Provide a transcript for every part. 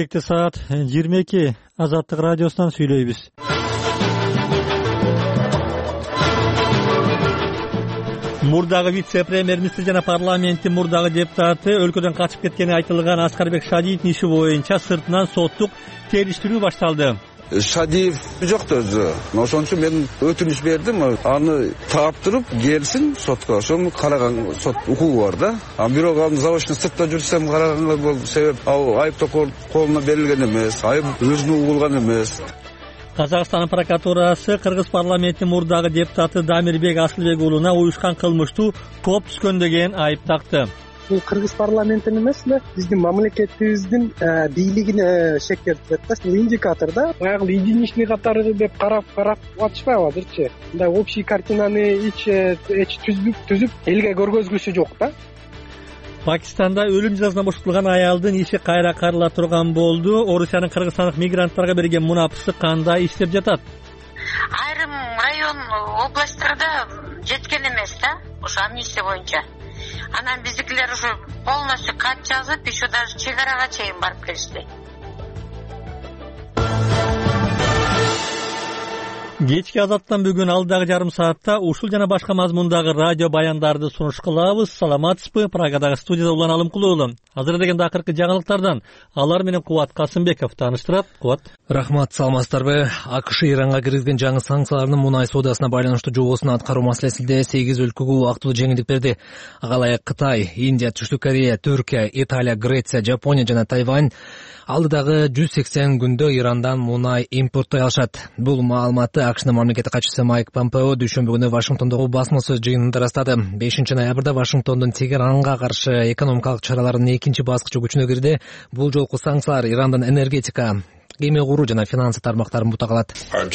Бишкекте саат 22. Азаттык радиосунан сүйлөйбүз. Мурдагы вице-премьер-министр жана парламенттин мурдагы депутаты өлкөдөн качып кеткени айтылган Аскарбек Шадиевдин иши боюнча сыртынан соттук териштирүү башталды. Шадиев жокто өзү. Ошон үчүн мен өтүнүч бердим. Аны таптырып келсин сотко. Ошону караган сот укугу бар да. Бирок аны заочно сыртта жүрсөм караганга бул себеп айыптоо колуна берилген эмес. Айып өзүнө угулган эмес. Казакстан прокуратурасы кыргыз парламентинин мурдагы депутаты Дамирбек Асылбек уулуна уюшкан кылмыштуу топ түшкөн деген айып такты. Бул кыргыз парламентин эмес эле биздин мамлекетибиздин бийлигине шектелип атат да. Бул индикатор да. Баягы единичный катары деп карап атышпайбы азырчы. Мындай общий картинаны эч түзүп элге көргөзгүсү жок да. Пакистанда өлүм жазасына бошотулган аялдын иши кайра карыла турган болду. Орусиянын кыргызстандык мигранттарга берген мунапысы кандай иштеп жатат? Айрым район областтарда жеткен эмес да, ошо амнистия боюнча. Анан биздикилер ушу полностью кат жазып, еще даже чек арага чейин барып келишти. Кечки азаттан бүгүн алдагы жарым саатта ушул жана башка мазмундагы радио баяндарды сунуш кылабыз. Саламатсызбы? Прагадагы студияда Улан Алымкулуу уулу. Азыр дегенде акыркы жаңылыктардан алар менен Кубат Касымбеков тааныштырат. Кубат. Рахмат, саламатсыздарбы? АКШ Иранга киргизген жаңы санкциялардын мунай соодасына байланыштуу жобосун аткаруу маселесинде 8 өлкөгө убактылуу жеңилдик берди. Ага Кытай, Индия, Түштүк Корея, Түркия, Италия, Греция, Жапония жана Тайвань алдыдагы 180 күндө Ирандан мунай импорттой алышат. Бул маалыматты АКШнын мамлекеттик катчысы Майк Помпео дүйшөмбү күнү Вашингтондогу басма сөз жыйынында ырастады. 5-ноябрда Вашингтондун Тегеранга каршы экономикалык чараларынын экинчи баскычы күчүнө кирди. Бул жолку санкциялар Ирандан энергетика, кеме куруу жана финансы тармактарын бутагалат.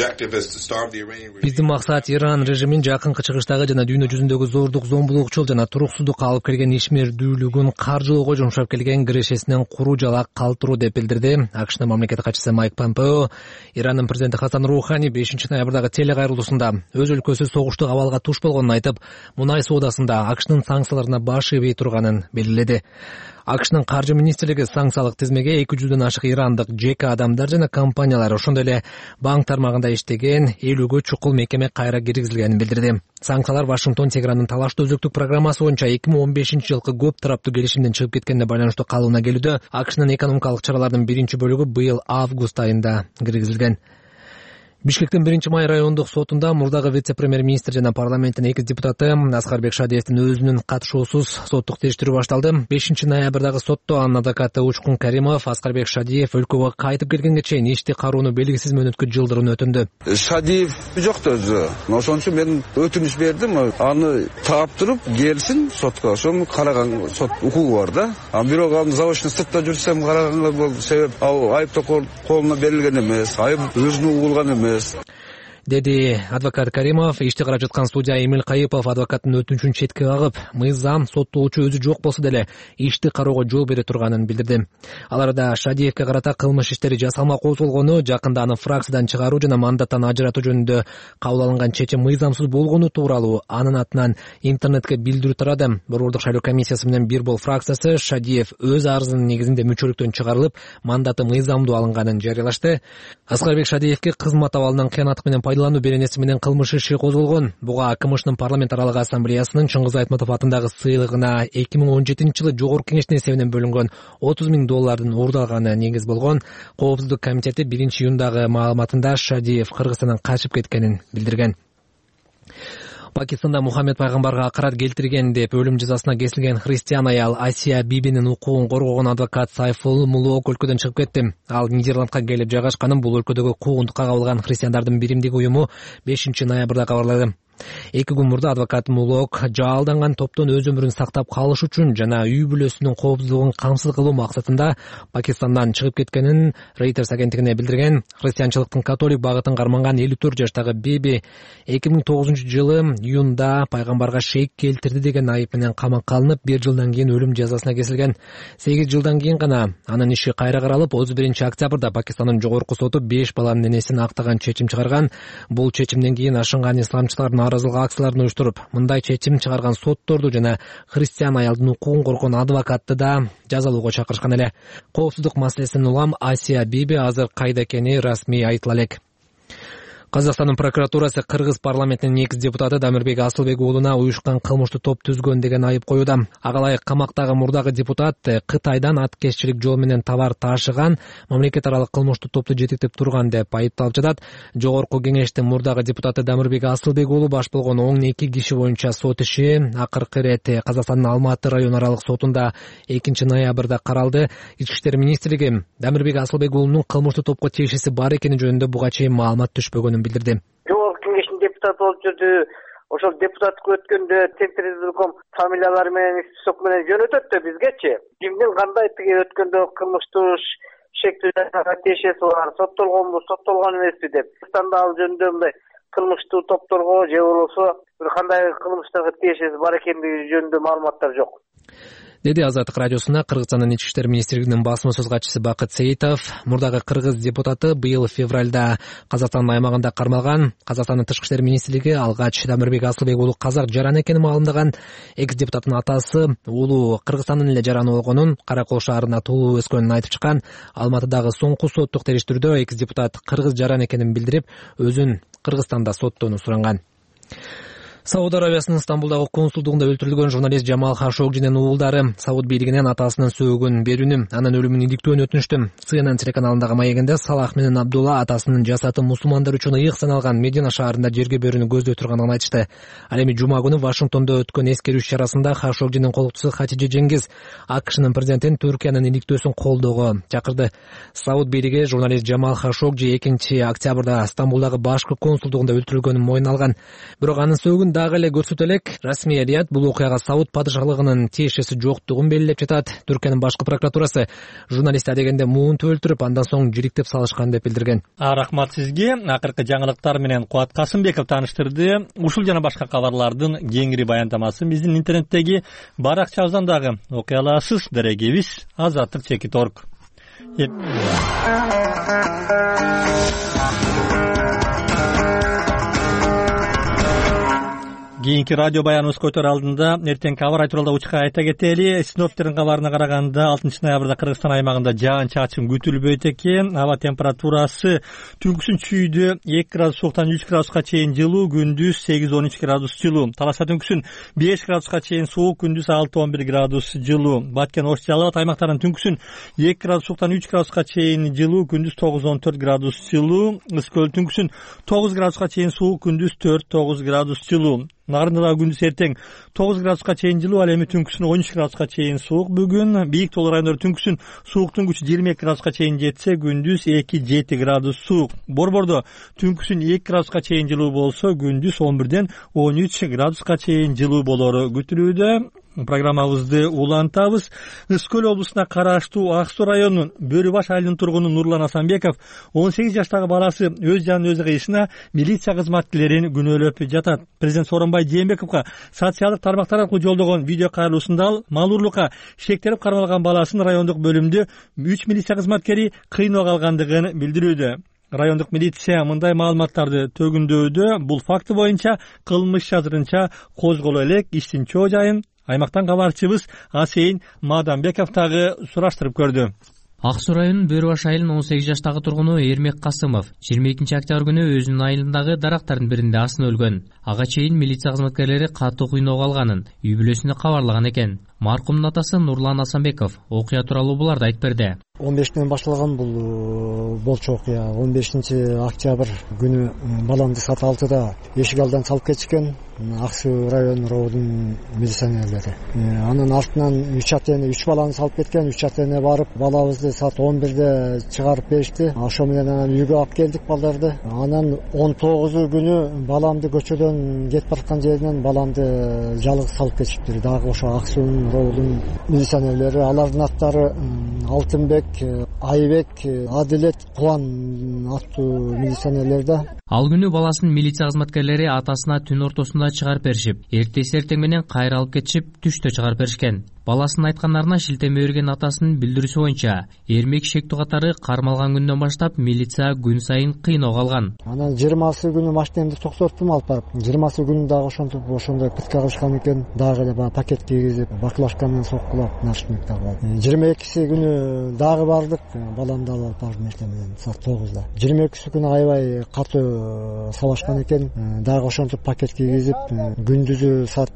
Биздин максат Иран режимин жакынкы чыгыштагы жана дүйнө жүзүндөгү зордук, зомбулукчул жана туруксуздукка алып келген ишмердүүлүгүн каржылоого жумшап келген кирешесинен куруу жала калтыруу деп билдирди АКШнын мамлекеттик катчысы Майк Помпео. Ирандын президенти Хасан Рухани 5-ноябрдагы телекайрылуусунда өз өлкөсү согуштук абалга туш болгонун айтып, мунай соодасында АКШнын санкцияларына баш ийбей турганын белгиледи. АКШнын каржы министрлиги санкциялык тизмеге 200дөн ашык ирандык жеке адамдар жана компаниялар, ошондой эле банк тармагында иштеген 50гө чукул мекеме кайра киргизилгенин билдирди. Санкциялар Вашингтон Тегерандын талаштуу өзөктүк программасы боюнча 2015-жылкы көп тараптуу келишимден чыгып кеткенине байланыштуу калууна келүүдө. АКШнын экономикалык чараларынын биринчи бөлүгү быйыл август айында киргизилген. Бишкектин 1-май райондук сотунда мурдагы вице-премьер-министр жана парламенттин 2 депутаты Аскарбек Шадиевдин өзүнүн катышуусуз соттук териштирүү башталды. 5-ноябрдагы сотто анын адвокаты Учкун Каримов Аскарбек Шадиев өлкөгө кайтып келгенге чейин ишти кароону белгисиз мөөнөткө жылдырууну өтүндү. Шадиев жокто өзү. Ошон үчүн мен өтүнүч бердим. Аны таптырып келсин сотко. Ошону караган сот укугу бар да. Бирок аны заочно сыртта жүрсөм караганга бул себеп айыптоо колуна берилген эмес. Айып өзүнө угулган эмес. Деди адвокат Каримов. Ишти карап жаткан судья Эмиль Кайыпов адвокаттын өтүнүчүн четке кагып, мыйзам соттоочу өзү жок болсо деле ишти кароого жол бере турганын билдирди. Аларда Шадиевке карата кылмыш иштери жасалма козголгону, жакында аны фракциядан чыгаруу жана мандаттан ажыратуу жөнүндө кабыл алынган чечим мыйзамсыз болгону тууралуу анын атынан интернетке билдирүү тарады. Борбордук шайлоо комиссиясы менен бир бол фракциясы Шадиев өз арызынын негизинде мүчөлүктөн чыгарылып, мандаты мыйзамдуу алынганын жарыялашты. Аскарбек Шадиевке кызмат абалынан кыянаттык менен пайдалануу беренеси менен кылмыш иши козголгон. Буга АКМШнын парламент аралык ассамблеясынын Чыңгыз Айтматов атындагы сыйлыгына 2017-жылы Жогорку Кеңештин эсебинен бөлүнгөн $30,000 уурдалганы негиз болгон. Коопсуздук комитети 1-июндагы маалыматында Шадиев Кыргызстандан качып кеткенин билдирген. Пакистанда Мухаммед пайгамбарга акырат келтирген деп өлүм жазасына кесилген христиан аял Асия Бибинин укугун коргогон адвокат Сайфул Мулок өлкөдөн чыгып кетти. Ал Нидерландка келип жайгашканын бул өлкөдөгү куугунтукка кабылган христиандардын биримдиги уюму 5-ноябрда кабарлады. 2 күн мурда адвокат Мулок жаалданган топтон өз өмүрүн сактап калыш үчүн жана үй бүлөсүнүн коопсуздугун камсыз кылуу максатында Пакистандан чыгып кеткенин Reuters агенттигине билдирген. Христианчылыктын католик багытын карманган 54 жаштагы Биби 2009-жылы июнда пайгамбарга шейк келтирди деген айып менен камакка алынып, 1 жылдан кийин өлүм жазасына кесилген. 8 жылдан кийин гана анын иши кайра каралып, 31-октябрда Пакистандын жогорку соту 5 баланын энесин актаган чечим чыгарган. Бул чечимден кийин ашынган исламчылардын нааразылык акцияларын уюштуруп, мындай чечим чыгарган сотторду жана христиан аялдын укугун коргоон адвокатты да жазалоого чакырышкан эле. Коопсуздук маселесинин улам Асия Биби азыр кайда экени расмий айтыла элек. Казакстандын прокуратурасы Кыргыз парламентинин экс депутаты Дамирбек Асылбек уулуна уюшкан кылмыштуу топ түзгөн деген айып коюуда. Ага ылайык камактагы мурдагы депутат Кытайдан аткезчилик жол менен товар ташыган мамлекет аралык кылмыштуу топту жетектеп турган деп айыпталып жатат. Жогорку кеңештин мурдагы депутаты Дамирбек Асылбек уулу баш болгон 12 киши боюнча сот иши акыркы ирет Казакстандын Алматы район аралык сотунда 2-ноябрда каралды. Ички иштер министрлиги Дамирбек Асылбек уулунун кылмыштуу топко тиешеси бар экени жөнүндө буга чейин маалымат түшпөгөнүн билдирди. Жогорку кеңештин депутаты болуп жүрдү. Ошол депутаттыкка өткөндө Центральный избирком фамилиялары менен список менен жөнөтөт да бизгечи. Кимдин кандай тиги өткөндө кылмыштуу шектүү тиешеси бар, соттолгонбу, соттолгон эмеспи деп. Казакстанда ал жөнүндө мындай кылмыштуу топторго же болбосо бир кандай кылмыштарга тиешеси бар экендиги жөнүндө маалыматтар жок, деди Азаттык радиосуна Кыргызстандын ички иштер министрлигинин басма сөз катчысы Бакыт Сейитов. Мурдагы кыргыз депутаты быйыл февралда Казакстандын аймагында кармалган. Казакстандын тышкы иштер министрлиги алгач Дамирбек Асылбек уулу казак жаран экенин маалымдаган. Экс депутаттын атасы уулу Кыргызстандын эле жараны болгонун, Каракол шаарында туулуп өскөнүн айтып чыккан. Алматыдагы соңку соттук териштирүүдө экс депутат кыргыз жаран экенин билдирип, өзүн Кыргызстанда соттоону суранган. Сауд Арабиясынын Стамбулдагы консулдугунда өлтүрүлгөн журналист Жамал Хашогжинин уулдары Сауд бийлигинен атасынын сөөгүн берүүнү, анын өлүмүн иликтөөнү өтүнүштү. CNN телеканалындагы маегинде Салах менен Абдулла атасынын жасаты мусулмандар үчүн ыйык саналган Медина шаарында жерге берүүнү көздөй турганын айтышты. Ал эми жума күнү Вашингтондо өткөн эскерүү иш-чарасында Хашогжинин колдоочусу Хатижа Жеңгиз АКШнын президентин Түркиянын иликтөөсүн колдоого чакырды. Сауд бийлиги журналист Жамал Хашогжи 2-октябрда Стамбулдагы башкы консулдугунда өлтүрүлгөнүн мойнуна алган. Бирок анын сөөгүн дагы эле көрсөтө элек. Расмий Рият бул окуяга Сауд падышалыгынын тиешеси жоктугун белгилеп жатат. Түркиянын башкы прокуратурасы журналист адегенде муунтуп өлтүрүп, андан соң жириктеп салышкан деп билдирген. Рахмат сизге. Акыркы жаңылыктар менен Куат Касымбеков тааныштырды. Ушул жана башка кабарлардын кеңири баяндамасын биздин интернеттеги баракчабыздан дагы окуй аласыз. Дарегибиз azatlyk.org. Кийинки радио баяныбыз көтөр алдында эртеңки аба рай тууралуу учка айта кетели. Синоптиктердин кабарына караганда 6-ноябрда Кыргызстан аймагында жаан чачын күтүлбөйт экен. Аба температурасы түнкүсүн чүйдө 2 градус сууктан 3 градуска чейин жылуу, күндүз 8-13 градус жылуу. Таласта түнкүсүн 5 градуска чейин суук, күндүз 6-11 градус жылуу. Баткен, Ош, Жалал Абад аймактарынын түнкүсүн 2 градус сууктан 3 градуска чейин жылуу, күндүз 9-14 градус жылуу. Ысык көл түнкүсүн 9 градуска чейин суук, күндүз 4-9 градус жылуу. Нарында күндүз эртең 9 градуска чейин жылуу, ал эми түнкүсүн 13 градуска чейин суук. Бүгүн бийик тоолор райондору түнкүсүн сууктун күчү 22 градуска чейин жетсе, күндүз 2-7 градус суук. Борбордо түнкүсүн 2 градуска чейин жылуу болсо, күндүз 11-ден 13 градуска чейин жылуу болору күтүлүүдө. Программабызды улантабыз. Ысык көл облусуна караштуу Ак Суу районунун Бөрү баш айылынын тургуну Нурлан Асанбеков 18 жаштагы баласы өз жанын өзү кыйышына милиция кызматкерлерин күнөөлөп жатат. Президент Сооронбай Жээнбековго социалдык тармактар аркылуу жолдогон видео кайрылуусунда ал мал урурлукка шектелип кармалган баласын райондук бөлүмдө 3 милиция кызматкери кыйноого алгандыгын билдирүүдө. Райондук милиция мындай маалыматтарды төгүндөүүдө. Бул факты боюнча кылмыш азырынча козголо элек. Иштин чоо жайын аймактан кабарчыбыз Асейин Мадамбеков дагы сураштырып көрдү. Ак Суу районунун Бөрү баш айылынын 18 жаштагы тургуну Эрмек Касымов 22-октябрь күнү өзүнүн айылындагы дарактардын биринде асынып өлгөн. Ага чейин милиция кызматкерлери катуу кыйноого алганын үй бүлөсүнө кабарлаган экен. Маркумдун атасы Нурлан Асанбеков окуя тууралуу буларды айтып берди. 15-тен башталган бул болчу окуя. 15-октябрь күнү баламды саат 6-да эшик алдынан салып кетишкен Ак Суу району робудун милиционерлери. Анын артынан 3 баланы салып кеткен. 3 атене барып балабызды саат 11-де чыгарып беришти. Ошо менен анан үйгө алып келдик балдарды. Анан 19 күнү баламды көчөдөн кетип бараткан жеринен баламды жалгыз салып кетишиптир. Дагы ошо Ак Суунун робудун милиционерлери, алардын аттары Алтынбек, Айбек, Адилет, Кубан аттуу милиционерлер да. Ал күнү баласын милиция кызматкерлери атасына түн ортосунда чыгарып беришип, эртеси эртең менен кайра алып кетишип, түштө чыгарып беришкен. Баласынын айткандарына шилтеме берген атасынын билдирүүсү боюнча эрмек шектүү катары кармалган күндөн баштап милиция күн сайын кыйноого алган. Анан 20 күнү машинемди токтоттум алып барып. 20 күнү дагы ошондой пытка кылышкан экен. Дагы эле баягы пакет кийгизип, баклажка менен соккулап, наручник тагып. 22 күнү дагы бардык. Баламды алып бардым эртең менен саат 9-да. 22 күнү аябай катуу сабашкан экен. Дагы ошентип пакет кийгизип, күндүзү саат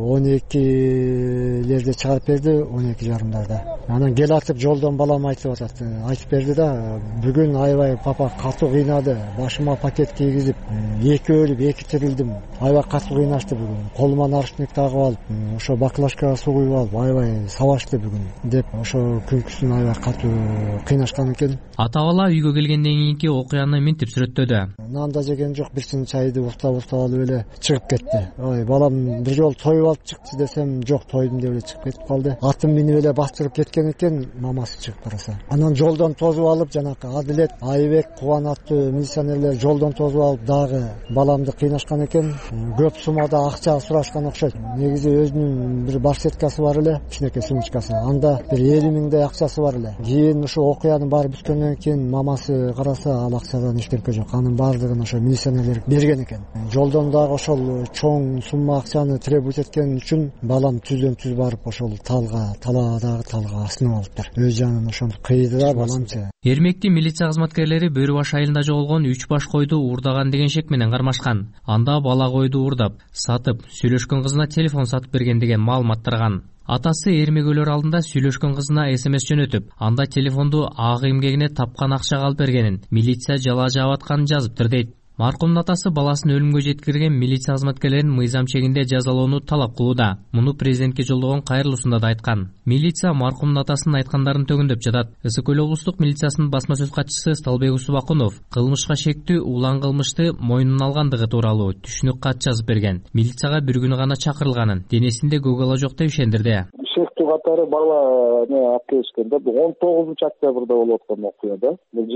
12-лерде чыгарып берди, 12:30-дарда. Анан келатып жолдон балам айтып атат. Айтып берди да, бүгүн аябай папа катуу кыйнады. Башыма пакет кийгизип, 2 өлүп, 2 тирилдим. Аябай катуу кыйнашты бүгүн. Колума наручник тагып алып, ошо баклажкага суу куюп алып, аябай сабашты бүгүн деп ошо күнкүсүн аябай катуу кыйнашкан экен. Ата бала үйгө келгенден кийинки окуяны минтип сүрөттөдү. Нан да жеген жок, бир чин чайды уктап алып эле чыгып кетти. Ой, балам бир жолу тоюп алып чыкты десем, жок, тойдум деп эле чыгып кетип калды. Атын минип эле бастырып кеткен экен, мамасы чыгып караса. Анан жолдон тосуп алып, жанакы Адилет, Айбек, Кубан аттуу милиционерлер жолдон тосуп алып дагы баламды кыйнашкан экен. Көп суммада акча сурашкан окшойт. Негизи өзүнүн бир барсеткасы бар эле, кичинекей сумочкасы. Анда бир 50 миңдей акчасы бар эле. Кийин ошо окуянын баары бүткөндөн кийин мамасы караса, ал акчадан эчтеке жок. Анын баардыгын ошо милиционерлер берген экен. Жолдон дагы ошол чоң сумма акчаны требовать эткен үчүн балам түздөн түз барып ошол талаадагы талга асынып алыптыр. Өз жанын ошентип кыйды да баламчы. Эрмекти милиция кызматкерлери Бөрү баш айылында жоголгон 3 баш койду уурдаган деген шек менен кармашкан. Анда бала койду уурдап, сатып, сүйлөшкөн кызына телефон сатып берген деген маалымат тараган. Атасы эрмегөлөр алдында сүйлөшкөн кызына СМС жөнөтүп, анда телефонду ак эмгегине тапкан акчага алып бергенин, милиция жалаа жаап атканын жазыптыр дейт. Маркумдун атасы баласын өлүмгө жеткирген милиция кызматкерлерин мыйзам чегинде жазалоону талап кылууда. Муну президентке жолдогон кайрылуусунда да айткан. Милиция маркумдун атасынын айткандарын төгүндөп жатат. Ысык көл облустук милициясынын басма сөз катчысы Сталбек Усубакунов кылмышка шектүү улан кылмышты мойнуна алгандыгы тууралуу түшүнүк кат жазып берген. Милицияга бир күнү гана чакырылганын, денесинде көк ала жок деп ишендирди. Шектүү катары бала алып келишкенде, бул 19-октябрда болуп аткан окуя да.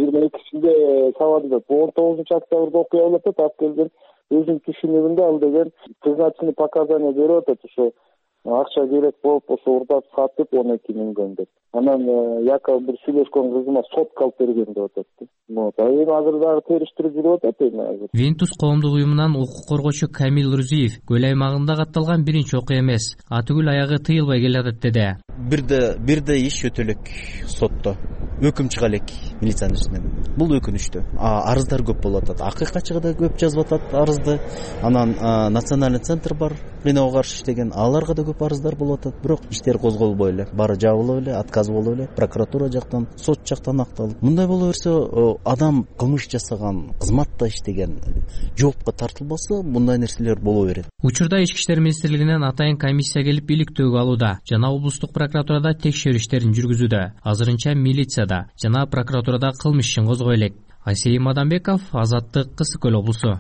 22-синде сабадыда 19-октябрда окуя болуп атат, алып келген өзүнүн түшүнүгүндө ал деген признательный показания берип атат, ошо акча керек болуп ошо урдап сатып 12 миңден деп. Анан якобы бир сүйлөшкөн кызыма сотка алып берген деп атат. Эми азыр дагы териштирип жүрүп атат эми азыр. Вентус коомдук уюмунан укук коргоочу Камил Рузиев көл аймагында катталган биринчи окуя эмес, атүгүл аягы тыйылбай келатат деди. Бирде иш өтө элек сотто. Өкүм чыга элек милициянын ичинен. Бул өкүнүчтүү. Арыздар көп болуп атат. Акыйкатчыга да көп жазып атат арызды. Анан национальный центр бар, кыйноого каршы иштеген, аларга да көп арыздар болуп атат. Бирок иштер козголбой эле, баары жабылып эле, отказ болуп эле, прокуратура жактан, сот жактан акталып. Мындай боло берсе, адам кылмыш жасаган, кызматта иштеген, жоопко тартылбаса, мындай нерселер боло берет. Учурда Ички иштер министрлигинен атайын комиссия келип иликтөөгө алууда жана облустук прокуратурада текшерүү иштерин жүргүзүүдө. Азырынча милицияда жана прокуратурада кылмыш ишин козгой элек. Асей Мадамбеков, Азаттык, Ысык көл облусу.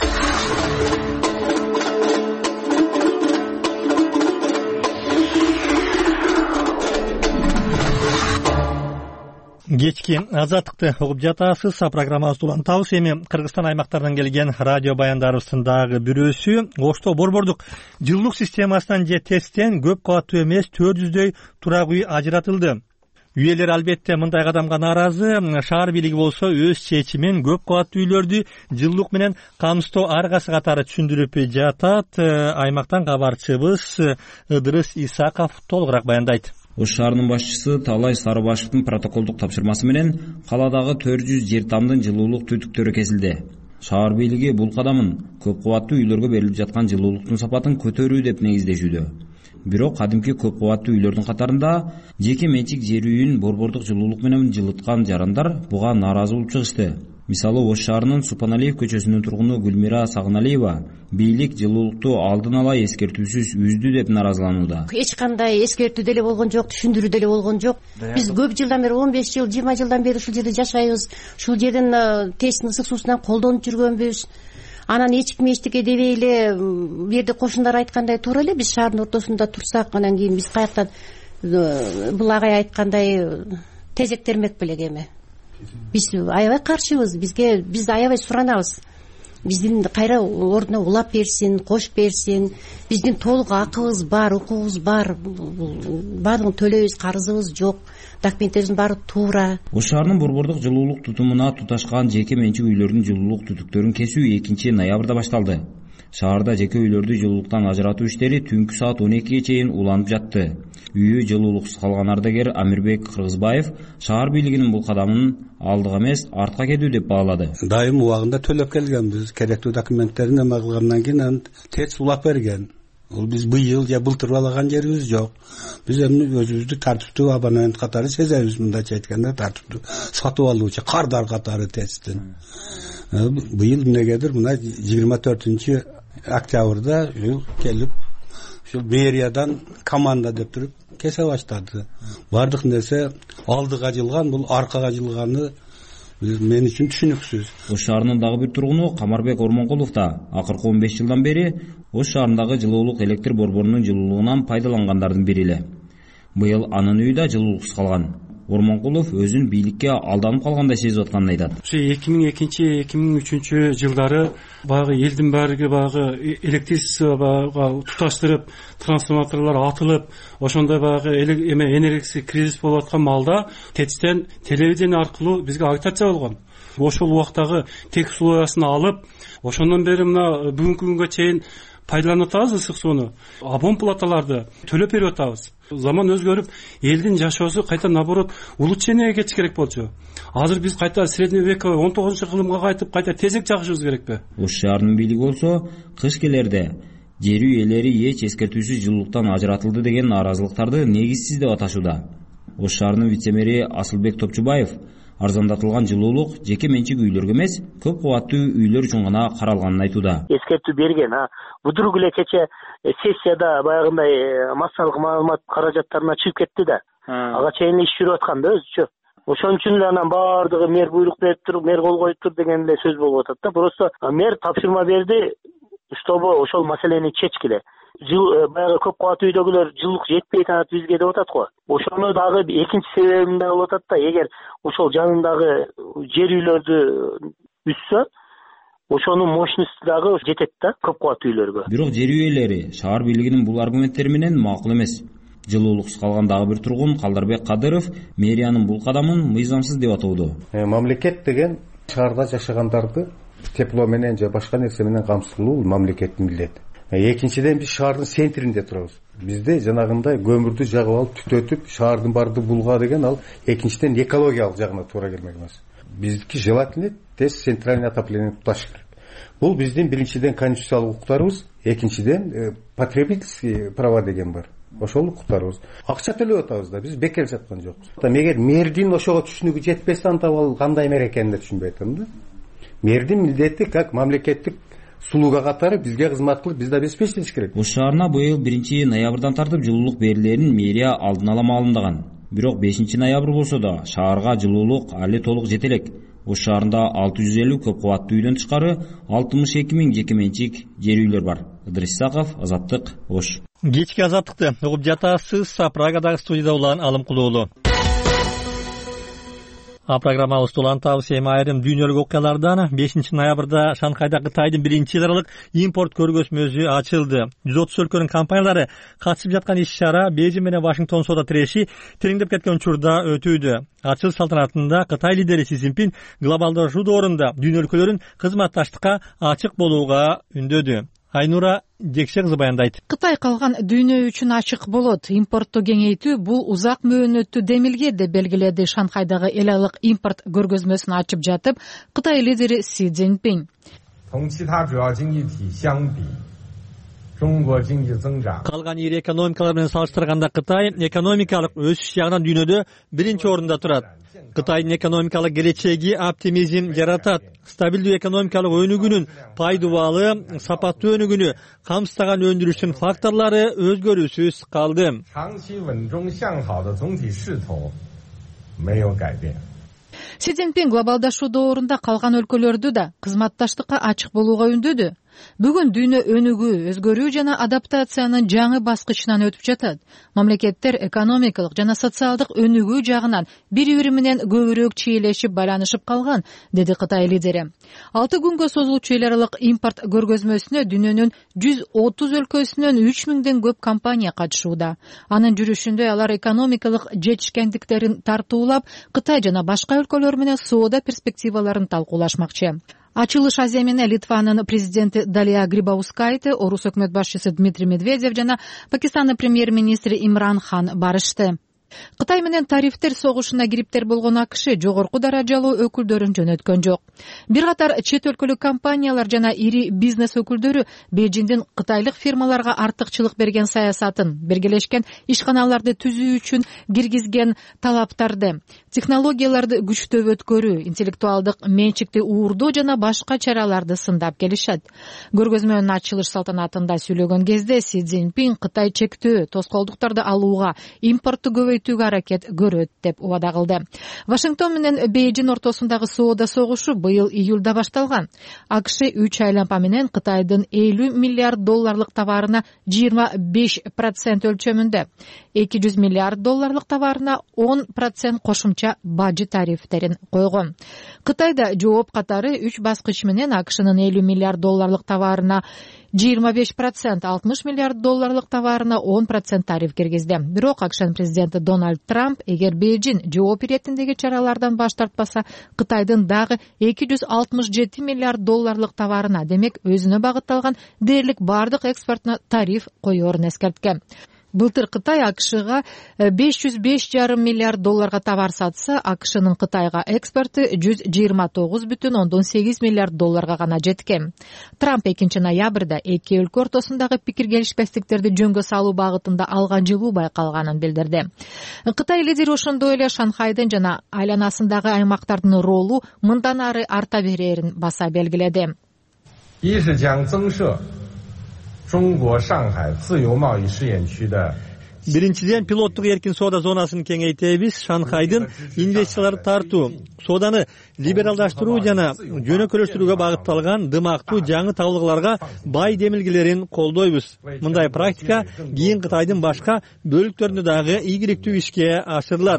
Кечки Азаттыкты угуп жатасыз. Программабызды улантабыз. Эми Кыргызстан аймактарынан келген радио баяндарыбыздын дагы бирөөсү Ошто борбордук жылуулук системасынан же ТЭСтен көп кабаттуу эмес 400дөй турак үй ажыратылды. Үйелер албетте мындай кадамга нааразы. Шаар бийлиги болсо өз чечимин көп кабаттуу үйлөрдү жылуулук менен камсыздоо аргасы катары түшүндүрүп жатат. Аймактан кабарчыбыз Ыдырыс Исаков толугураак баяндайт. Ош шаарынын башчысы Таалай Сарыбашевдин протоколдук тапшырмасы менен каладагы 400 жер тамдын жылуулук түтүктөрү кесилди. Шаар бийлиги бул кадамын көп кабаттуу үйлөргө берилип жаткан жылуулуктун сапатын көтөрүү деп негиздешүүдө. Бирок кадимки көп кабаттуу үйлөрдүн катарында жеке менчик жер үйүн борбордук жылуулук менен жылыткан жарандар буга нааразы болуп чыгышты. Мисалы Ош шаарынын Супаналиев көчөсүнүн тургуну Гүлмира Сагыналиева бийлик жылуулукту алдын ала эскертүүсүз үздү деп нааразыланууда. Эч кандай эскертүү деле болгон жок, түшүндүрүү деле болгон жок. Биз көп жылдан бери 15 жыл, 20 жылдан бери ушул жерде жашайбыз. Ушул жердин ТЭСтин ысык суусунан колдонуп жүргөнбүз. Анан эч ким эчтеке дебей эле бу жерде кошундар айткандай туура эле биз шаардын ортосунда турсак, анан кийин биз каяктан бул агай айткандай тезектермек белек эми. Биз аябай каршыбыз, биз аябай суранабыз. биздин кайра ордуна улап берсин, кошуп берсин. Биздин толук акыбыз бар, укугубуз бар, баардыгын төлөйбүз, карызыбыз жок, документтерибиздин баары туура. Ош шаарынын борбордук жылуулук тутумуна туташкан жеке менчик үйлөрдүн жылуулук түтүктөрүн кесүү 2-ноябрда башталды. Шаарда жеке үйлөрдү жылуулуктан ажыратуу иштери түнкү саат 12-ге чейин уланып жатты. Үйү жылуулуксуз калган ардагер Амирбек Кыргызбаев шаар бийлигинин бул кадамын алдыга эмес, артка кетүү деп баалады. Дайым убагында төлөп келгенбиз, керектүү документтерин эме кылгандан кийин тез улап берген. Ол биз быйыл же былтыр алаган жерибиз жок. Биз эми өзүбүздү тартиптүү абонент катары сезебиз, мындайча айтканда тартиптүү сатып алуучу кардар катары тесттин. Быйыл эмнегедир мына 24 октябрда келип ушул мэриядан команда деп туруп кесе баштады. Бардык нерсе алдыга жылган, бул аркага жылганы мен үчүн түшүнүксүз. Ош шаарынын дагы бир тургуну Камарбек Ормонкулов да акыркы 15 жылдан бери Ош шаарындагы жылуулук электр борборунун жылуулугунан пайдалангандардын бири эле. Быйыл анын үйү да жылуулуксуз калган. Ормонкулов өзүн бийликке алданып калгандай сезип атканын айтат. 2002-2003 жылдары баягы элдин баардыгы баягы электричествого туташтырып, трансформаторлор атылып, ошондой баягы энергиясы кризис болуп аткан маалда ТЭЦтен телевидение аркылуу бизге агитация болгон. Ошол убактагы тек условиясын алып, ошондон бери мына бүгүнкү күнгө чейин пайдаланып атабыз ысык сууну. Абон платаларды төлөп берип атабыз. Заман өзгөрүп, элдин жашоосу кайта наоборот улучшениеге кетиш керек болчу. Азыр биз кайта средневековый 19-кылымга кайтып, кайта тезек жагышыбыз керекпи? Ош шаарынын бийлиги болсо, кыш келерде жер ээлери эч эскертүүсүз жылуулуктан ажыратылды деген нааразылыктарды негизсиз деп аташууда. Ош шаарынын вице-мэри Асылбек Топчубаев арзандатылган жылуулук жеке менчик үйлөргө эмес, көп кубаттуу үйлөр үчүн гана каралганын айтууда. Эскертүү берген, будурук эле кече сессияда баягындай массалык маалымат каражаттарына чыгып кетти да. Ага чейин иш жүрүп аткан да өзүчө. Ошон үчүн эле анан баардыгы мэр буйрук берип туруп, мэр кол коюп тур деген эле сөз болуп атат да. Просто мэр тапшырма берди, чтобы ошол маселени чечкиле. Баягы көп кабаттуу үйдөгүлөр жылуулук жетпей атат бизге деп атат го. Ошону дагы экинчи себебин да болуп атат да, эгер ошол жанындагы жер үйлөрдү үссө, ошонун мощности дагы жетет да көп кабаттуу үйлөргө. Бирок жер үйлери шаар бийлигинин бул аргументтери менен макул эмес. Жылуулуксуз калган дагы бир тургун Калдарбек Кадыров мэриянын бул кадамын мыйзамсыз деп атоодо. Мамлекет деген шаарда жашагандарды тепло менен же башка нерсе менен камсыздоо мамлекеттин милдети. Экинчиден биз шаардын центринде турабыз. Бизде жанагындай көмүрдү жагып алып түтөтүп шаардын барды булга деген ал экинчиден экологиялык жагына туура келмек эмес. Биздики желательно тез центральный отопление туташ керек. Бул биздин биринчиден конституциялык укуктарыбыз, экинчиден потребительский права деген бар. Ошол укуктарыбыз. Акча төлөп атабыз да, биз бекер жаткан жокпуз. Эгер мэрдин ошого түшүнүгү жетпесе, анда ал кандай мэр экенин түшүнбөй атам да. Мэрдин милдети как мамлекеттик сулууга катары бизге кызмат кылып, бизди обеспечить керек. Ош шаарына быйыл 1-ноябрдан тартып жылуулук берилерин мэрия алдын ала маалымдаган. Бирок 5-ноябрь болсо да шаарга жылуулук али толук жете элек. Ош шаарында 650 көп кубаттуу үйдөн тышкары 62 000 жеке менчик жер үйлөр бар. Ыдырыс Исаков, Азаттык, Ош. Кечки азаттыкты угуп жатасыз. Прагадагы студияда улан Алымкул уулу. Программабызды улантабыз эми айрым дүйнөлүк окуялардан. 5-ноябрда Шанхайда Кытайдын 1-аралык импорт көргөзмөсү ачылды. 130 өлкөнүн компаниялары катышып жаткан иш-чара Бейжиң менен Вашингтон соода тиреши тереңдеп кеткен учурда өтүүдө. Ачылыш салтанатында Кытай лидери Си Цзиньпин глобалдашуу доорунда дүйнө өлкөлөрүн кызматташтыкка ачык болууга үндөдү. Айнура Жекше кызы баяндайт. Кытай калган дүйнө үчүн ачык болот. Импортту кеңейтүү бул узак мөөнөттүү демилге деп белгиледи Шанхайдагы эл айылык импорт көргөзмөсүн ачып жатып Кытай лидери Си Цзиньпин. Калган ири экономикалар менен салыштырганда Кытай экономикалык өсүш жагынан дүйнөдө 1-орунда турат. Кытайдын экономикалык келечеги оптимизм жаратат. Стабилдүү экономикалык өнүгүүнүн пайдубалы, сапаттуу өнүгүүнү камсыздаган өндүрүштүн факторлору өзгөрүүсүз калды. Си Цзиньпин глобалдашуу доорунда калган өлкөлөрдү да кызматташтыкка ачык болууга үндөдү. Бүгүн дүйнө өнүгүү, өзгөрүү жана адаптациянын жаңы баскычынан өтүп жатат. Мамлекеттер экономикалык жана социалдык өнүгүү жагынан бири-бири менен көбүрөөк чийлешип, байланышып калган, деди Кытай лидери. 6 күнгө созулчу эл аралык импорт көргөзмөсүнө дүйнөнүн 130 өлкөсүнөн 3000ден көп компания катышууда. Анын жүрүшүндө алар экономикалык жетишкендиктерин тартуулап, Кытай жана башка өлкөлөр менен соода перспективаларын талкуулашмакчы. Ачылыш азия менен Литванын президенти Далия Грибаускайте, Орус өкмөт башчысы Дмитрий Медведев жана Пакистандын премьер-министри Имран Хан барышты. Кытай менен тарифтер согушуна кириптер болгон АКШ жогорку даражалуу өкүлдөрүн жөнөткөн жок. Бир катар чет өлкөлүк компаниялар жана ири бизнес өкүлдөрү Бейжиңдин кытайлык фирмаларга артыкчылык берген саясатын, биргелешкен ишканаларды түзүү үчүн киргизген талаптарды, технологияларды күчтөп өткөрүү, интеллектуалдык менчикти уурдоо жана башка чараларды сындап келишет. Көргөзмөнүн ачылыш салтанатында сүйлөгөн кезде Си Цзиньпин Кытай чектөө, тоскоолдуктарды алууга, импортту көбөйтүүгө аракет көрөт деп убада кылды. Вашингтон менен Бейжиң ортосундагы соода согушу быйыл июлда башталган. АКШ 3 айлампа менен Кытайдын 50 миллиард долларлык товарына 25% өлчөмүндө, 200 миллиард долларлык товарына 10% кошумча бажы тарифтерин койгон. Кытайда жооп катары 3 баскыч менен АКШнын 50 миллиард долларлык товарына 25%, 60 миллиард долларлык товарына 10% тариф киргизди. Бирок АКШнын президенти Дональд Трамп эгер Бейжиң жооп иретиндеги чаралардан баш тартпаса, Кытайдын дагы 267 миллиард долларлык товарына, демек өзүнө багытталган дээрлик бардык экспортуна тариф коерун эскерткен. Былтыр Кытай АКШга 505,5 миллиард долларга товар сатса, АКШнын Кытайга экспорту 129,8 миллиард долларга гана жеткен. Трамп 2 ноябрда эки өлкө ортосундагы пикир келишпестиктерди жөнгө салуу багытында алган жылуу байкалганын билдирди. Кытай лидери ошондой эле Шанхайдын жана айланасындагы аймактардын ролу мындан ары арта берерин баса белгиледи. Биринчиден пилоттук эркин соода зонасын кеңейтебиз, Шанхайдын инвестицияларды тартуу, сооданы либералдаштыруу жана жөнөкөлөштүрүүгө багытталган дымактуу жаңы табылгаларга бай демилгелерин колдойбуз. Мындай практика кийин Кытайдын башка бөлүктөрүндө дагы ийгиликтүү ишке ашырылат.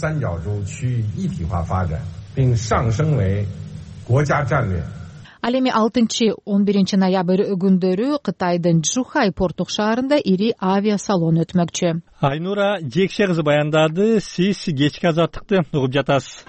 Ал эми 6-11 ноябрь күндөрү Кытайдын Чжухай порттук шаарында ири авиасалон өтмөкчү. Айнура Жекше кызы баяндады. Сиз кечки азаттыкты угуп жатасыз.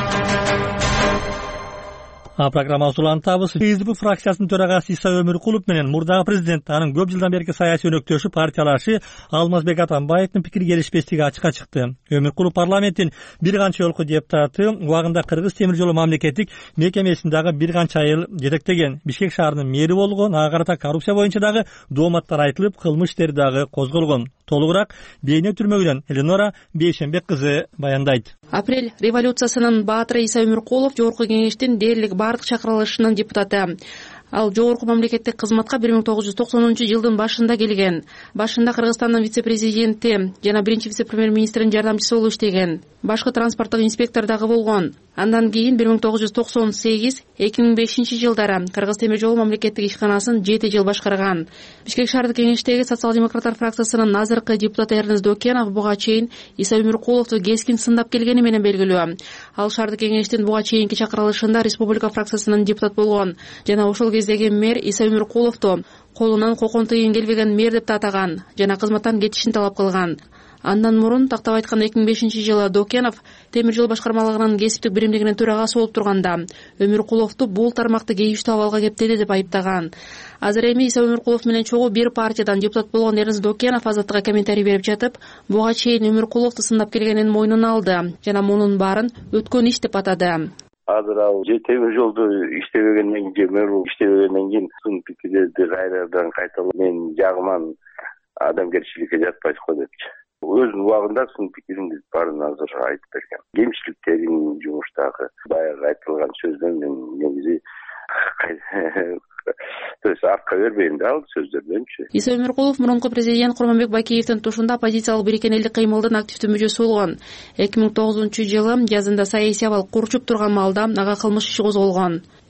Программабызды улантабыз. КСДП фракциясынын төрагасы Иса Өмүркулов менен мурдагы президент, анын көп жылдан берки саясий өнөктөшү партиялашы Алмазбек Атамбаевдин пикир келишпестиги ачыкка чыкты. Өмүркулов парламенттин бир канча өлкө депутаты убагында Кыргыз темир жолу мамлекеттик мекемесин дагы бир канча айыл жетектеген. Бишкек шаарынын мэри болгон, ага карата коррупция боюнча дагы дооматтар айтылып, кылмыш иштери дагы козголгон. Толугураак Бейне түрмөгүнөн Эленора Бейшенбек кызы баяндайт. Апрель революциясынын баатыры Иса Өмүркулов жогорку кеңештин дээрлик бардык чакырылышынын депутаты. Ал жогорку мамлекеттик кызматка 1990-жылдын башында келген. Башында Кыргызстандын вице-президенти жана биринчи вице-премьер-министринин жардамчысы болуп иштеген. Башкы транспорттук инспектор дагы болгон. Андан кийин 1998-2005 жылдары Кыргыз темир жолу мамлекеттик ишканасын 7 жыл башкарган. Бишкек шаардык кеңештеги социал-демократтар фракциясынын азыркы депутаты Эрнес Докенов буга чейин Иса Өмүркуловду кескин сындап келгени менен белгилүү. Ал шаардык кеңештин буга чейинки чакырылышында республика фракциясынын депутат болгон жана ошол кездеги мэр Иса Өмүркуловду колунан кокон тыйын келбеген мэр деп атаган жана кызматтан кетишин талап кылган. Андан мурун тактап айтканда 2005 жылы Докенов темир жол башкармалыгынын кесиптик биримдигинин төрагасы болуп турганда Өмүркуловду бул тармакты кейиштүү абалга кептеди деп айыптаган. Азыр эми Иса Өмүркулов менен чогуу бир партиядан депутат болгон Эрнес Докенов азаттыкка комментарий берип жатып, буга чейин Өмүркуловду сындап келгенин мойнуна алды жана мунун баарын өткөн иш деп атады. Азыр ал темир жолду иштебегенден кийин, мэр иштебегенден кийин сын пикирлерди кайрадан кайталап мен жагыман адамгерчиликке жатпайт го депчи. Өзүнүн убагында сын пикиримди баарын азыр айтып берген. Кемчиликтерин жумуштагы баягы айтылган сөздөн мен негизи артка бербейм да ал сөздөрдөнчү. Иса Өмүркулов мурунку президент Курманбек Бакиевдин тушунда оппозициялык бириккен элдик кыймылдын активдүү мүчөсү болгон. 2009 жылы жазында саясий абал курчуп турган маалда ага кылмыш иши козголгон.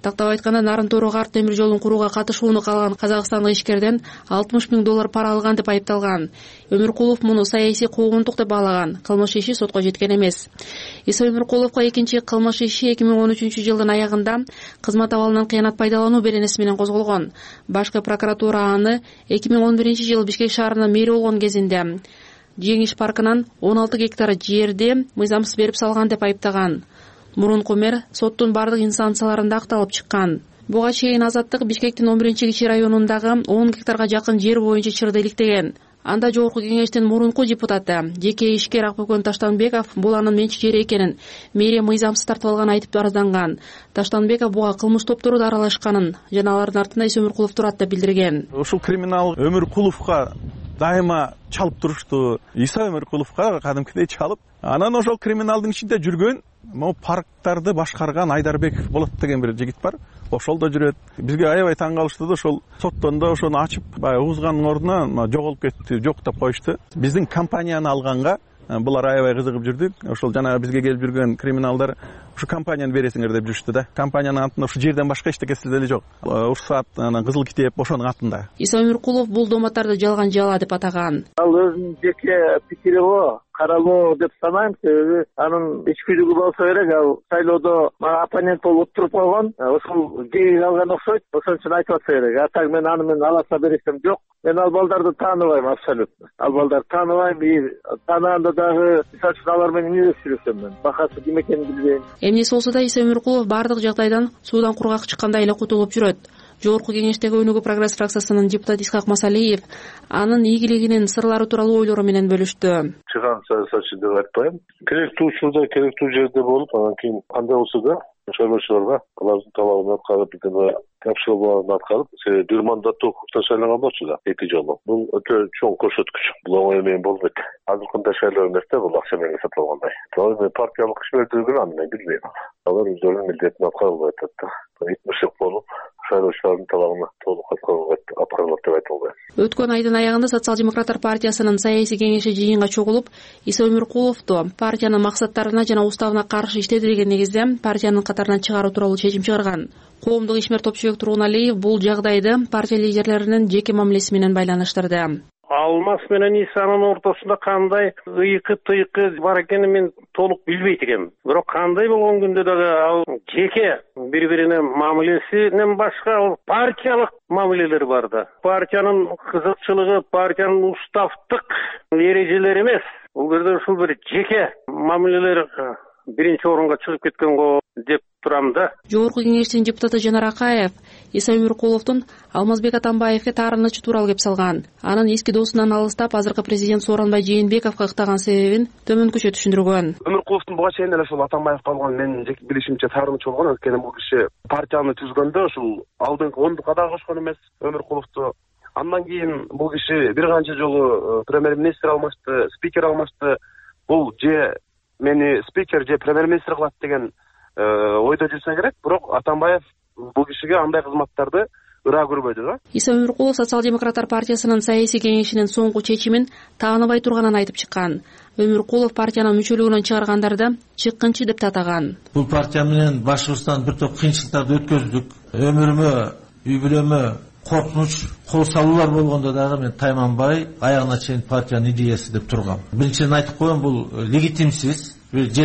Тактап айтканда, Нарын Тору Карт темир жолун курууга катышууну каалаган казакстандык ишкерден $60 000 пара алган деп айыпталган. Өмүркулов муну саясий куугунтук деп баалаган. Кылмыш иши сотко жеткен эмес. Иса Өмүркуловго экинчи кылмыш иши 2013-жылдын аягында кызмат абалынан кыянат пайдалануу беренеси менен козголгон. Башкы прокуратура аны 2011-жылы Бишкек шаарына мэри болгон кезинде Жеңиш паркынан 16 гектар жерди мыйзамсыз берип салган деп айыптаган. Мурунку мэр соттун бардык инстанцияларында акталып чыккан. Буга чейин Азаттык Бишкектин 11-кичи районундагы 10 гектарга жакын жер боюнча чырды иликтеген. Анда жогорку кеңештин мурунку депутаты жеке ишкер Акбөкөн Таштанбеков бул анын менчик жери экенин, мэрия мыйзамсыз тартып алганын айтып арызданган. Таштанбеков буга кылмыш топтору да аралашканын жана алардын артында Иса Өмүркулов турат деп билдирген. Ушул криминал Өмүркуловго дайыма чалып турушту. Иса Өмүркуловго кадимкидей чалып, анан ошол криминалдын ичинде жүргөн могу парктарды башкарган Айдарбеков болот деген бир жигит бар. Ошол да жүрөт. Бизге аябай таң калышты да, ошол соттондо ошону ачып, баягы угузганын ордуна жоголуп кетти, жок деп коюшту. Биздин компанияны алганга булар аябай кызыгып жүрдүк. Ошол жана бизге келип жүргөн криминалдар ушу компанияны бересиңер деп жүрүштү да. Компаниянын атында ушу жерден башка эчтекеси деле жок. Уруксат, кызыл китеп ошонун атында. Иса Өмүркулов бул доматтарды жалган жала деп атаган. Ал өзүнүн жеке пикири го каралуу деп санайм, себеби анын ичкүлүгү болсо керек. Ал шайлоодо мага оппонент болуп туруп койгон, ошол жеги алган окшойт, ошон үчүн айтып атса керек. А так мен аны аласа бересем жок. Мен ал балдарды тааныбайм абсолютно. Ал балдарды тааныбайм, тааныганда дагы мисалы үчүн алар менен эмне сүйлөшөм мен. Бакасы ким экенин билбейм. Эмнеси болсо да Иса Өмүркулов бардык жагдайдан суудан кургак чыккандай эле кутулуп жүрөт. Жогорку кеңештеги Өнүгүү прогресс фракциясынын депутаты Исхак Масалиев анын ийгилигинин сырлары тууралуу ойлору менен бөлүштү. Чыган саясатчы деп айтпайм. Керектүү учурда, керектүү жерде болуп, анан кийин кандай болсо да шайлоочуларга алардын талабын аткарып, тапшырмаларын аткарып, бир мандаттуу укукта шайланган болчу да 2 жолу. Бул өтө чоң көрсөткүч. Бул оңой эме болбойт. Азыркындай шайлоо эмес да, бул акча менен сатып алгандай. Ал партиялык ишмердүүлүгүн аны мен билбейм. Алар өздөрүнүн милдетин аткарып атат да. Итмишек болуп, шайлоочулардын талабын толук аткарылат деп айта албайм. Өткөн айдын аягында Социал-демократтар партиясынын саясий кеңеши жыйынга чогулуп, Иса Өмүркуловду партиянын максаттарына жана уставына каршы иштеди деген негизде партиянын катарынан чыгаруу тууралуу чечим чыгарган. Коомдук ишмер Топчубек Тургуналиев бул жагдайды партия лидерлеринин жеке мамилеси менен байланыштырды. Алмаз менен Исанын ортосунда кандай ыйкы-тыйкы бар экенин мен толук билбейт экенмин. Бирок кандай болгон күндө дагы ал жеке бири-бирине мамилесинен башка партиялык мамилелер бар да. Партиянын кызыкчылыгы, партиянын уставдык эрежелери эмес. Бул жерде ушул бир жеке мамилелер биринчи орунга чыгып кеткен го деп турам да. Жогорку кеңештин депутаты Жанар Акаев Иса Өмүркуловдун Алмазбек Атамбаевге таарынычы тууралуу кеп салган. Анын эски досунан алыстап, азыркы президент Сооронбай Жээнбековго ыктаган себебин төмөнкүчө түшүндүргөн. Өмүркуловдун буга чейин эле ушул Атамбаевге алган менин жеке билишимче таарынычы болгон. Анткени бул киши партияны түзгөндө ушул алдыңкы ондукка да кошкон эмес Өмүркуловду. Андан кийин бул киши бир канча жолу премьер-министр алмашты, спикер алмашты. Бул же мени спикер же премьер-министр кылат деген ойдо жүрсө керек. Бирок Атамбаев бул кишиге андай кызматтарды ыраа көрбөйдү да. Иса Өмүркулов Социал-демократтар партиясынын саясий кеңешинин соңку чечимин тааныбай турганын айтып чыккан. Өмүркулов партиянын мүчөлүгүнөн чыгаргандарды чыккынчы деп атаган. Бул партия менен башыбыздан бир топ кыйынчылыктарды өткөздүк. Өмүрүмө, үй бүлөмө коркунуч кол салуулар болгондо дагы мен тайманбай аягына чейин партиянын идеясы деп тургам. Биринчиден айтып коем, бул легитимсиз.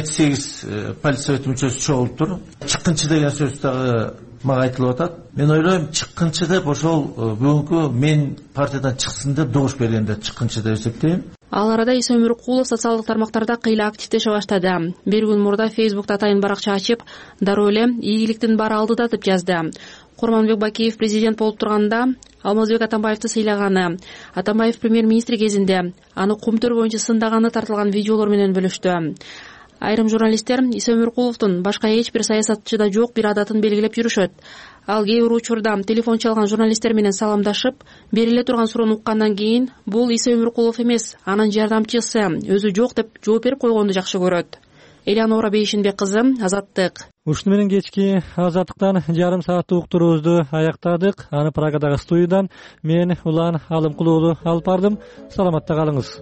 7-8 полиция совет мүчөсү чогулуптур. Чыккынчы деген сөз дагы мага айтылып атат. Мен ойлойм, чыккынчы деп ошол бүгүнкү мен партиядан чыксын деп добуш бергенде чыккынчы деп эсептейм. Ал арада Иса Өмүркулов социалдык тармактарда кыйла активдеше баштады. Бир күн мурда Facebook'та атайын баракча ачып, дароо эле ийгиликтин баары алдыда деп жазды. Курманбек Бакиев президент болуп турганда Алмазбек Атамбаевди сыйлаганы, Атамбаев премьер-министр кезинде аны кумтөр боюнча сындаганы тартылган видеолор менен бөлүштү. Айрым журналисттер Иса Өмүркуловдун башка эч бир саясатчыда жок бир адатын белгилеп жүрүшөт. Ал кээ бир учурда телефон чалган журналисттер менен саламдашып, бериле турган суроону уккандан кийин бул Иса Өмүркулов эмес, анын жардамчысы, өзү жок деп жооп берип койгонду жакшы көрөт. Элеонора Бейшинбек кызы, Азаттык. Ушуну менен кечки Азаттыктан жарым сааттык уктуруубузду аяктадык. Аны Прагадагы студиядан мен Улан Алымкулуулу алып бардым. Саламатта калыңыз.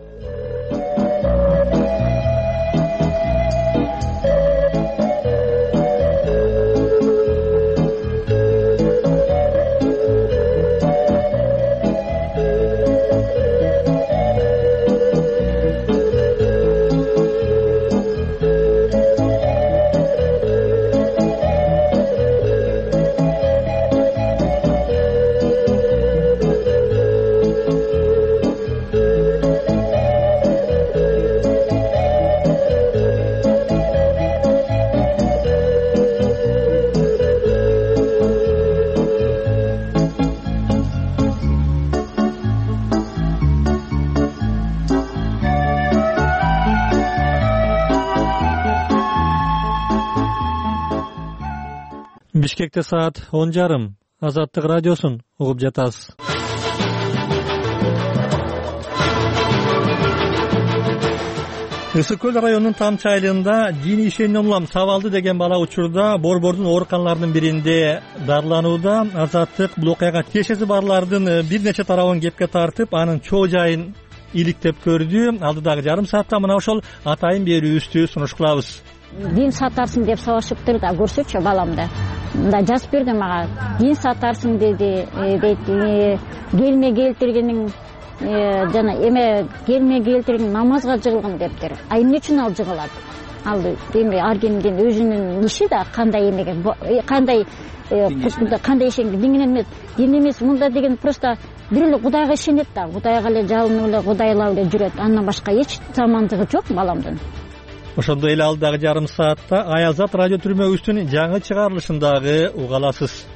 Бишкекте саат 10:30. Азаттык радиосун угуп жатасыз. Ысык көл районунун Тамчы айылында диний ишенимден улам сабалды деген бала учурда Борбордун ооруканаларынын биринде дарыланууда. Азаттык бул окуяга тиешеси барлардын бир нече тарабын кепке тартып, анын чоо жайын иликтеп көрдү. Алдыдагы жарым саатта мына ошол атайын берүүбүздү сунуш кылабыз. Дин сатарсың деп сабашыптыр да көрсөчү баламды. Мында жазып берди мага. Дин сатарсың деди, дейт. Келме келтиргениң жана эме келме келтирген намазга жыгылгын дептир. А эмне үчүн ал жыгылат? Ал эми ар кимдин өзүнүн иши да кандай эмеге, кандай кандай ишенген дин эмес мында деген просто бир эле Кудайга ишенет да, Кудайга эле жалынып эле Кудайлап эле жүрөт. Андан башка эч жамандыгы жок баламдын. Ошондой эле алдагы жарым саатта Аязат радио түрмөгүбүздүн жаңы чыгарылышындагы уга аласыз.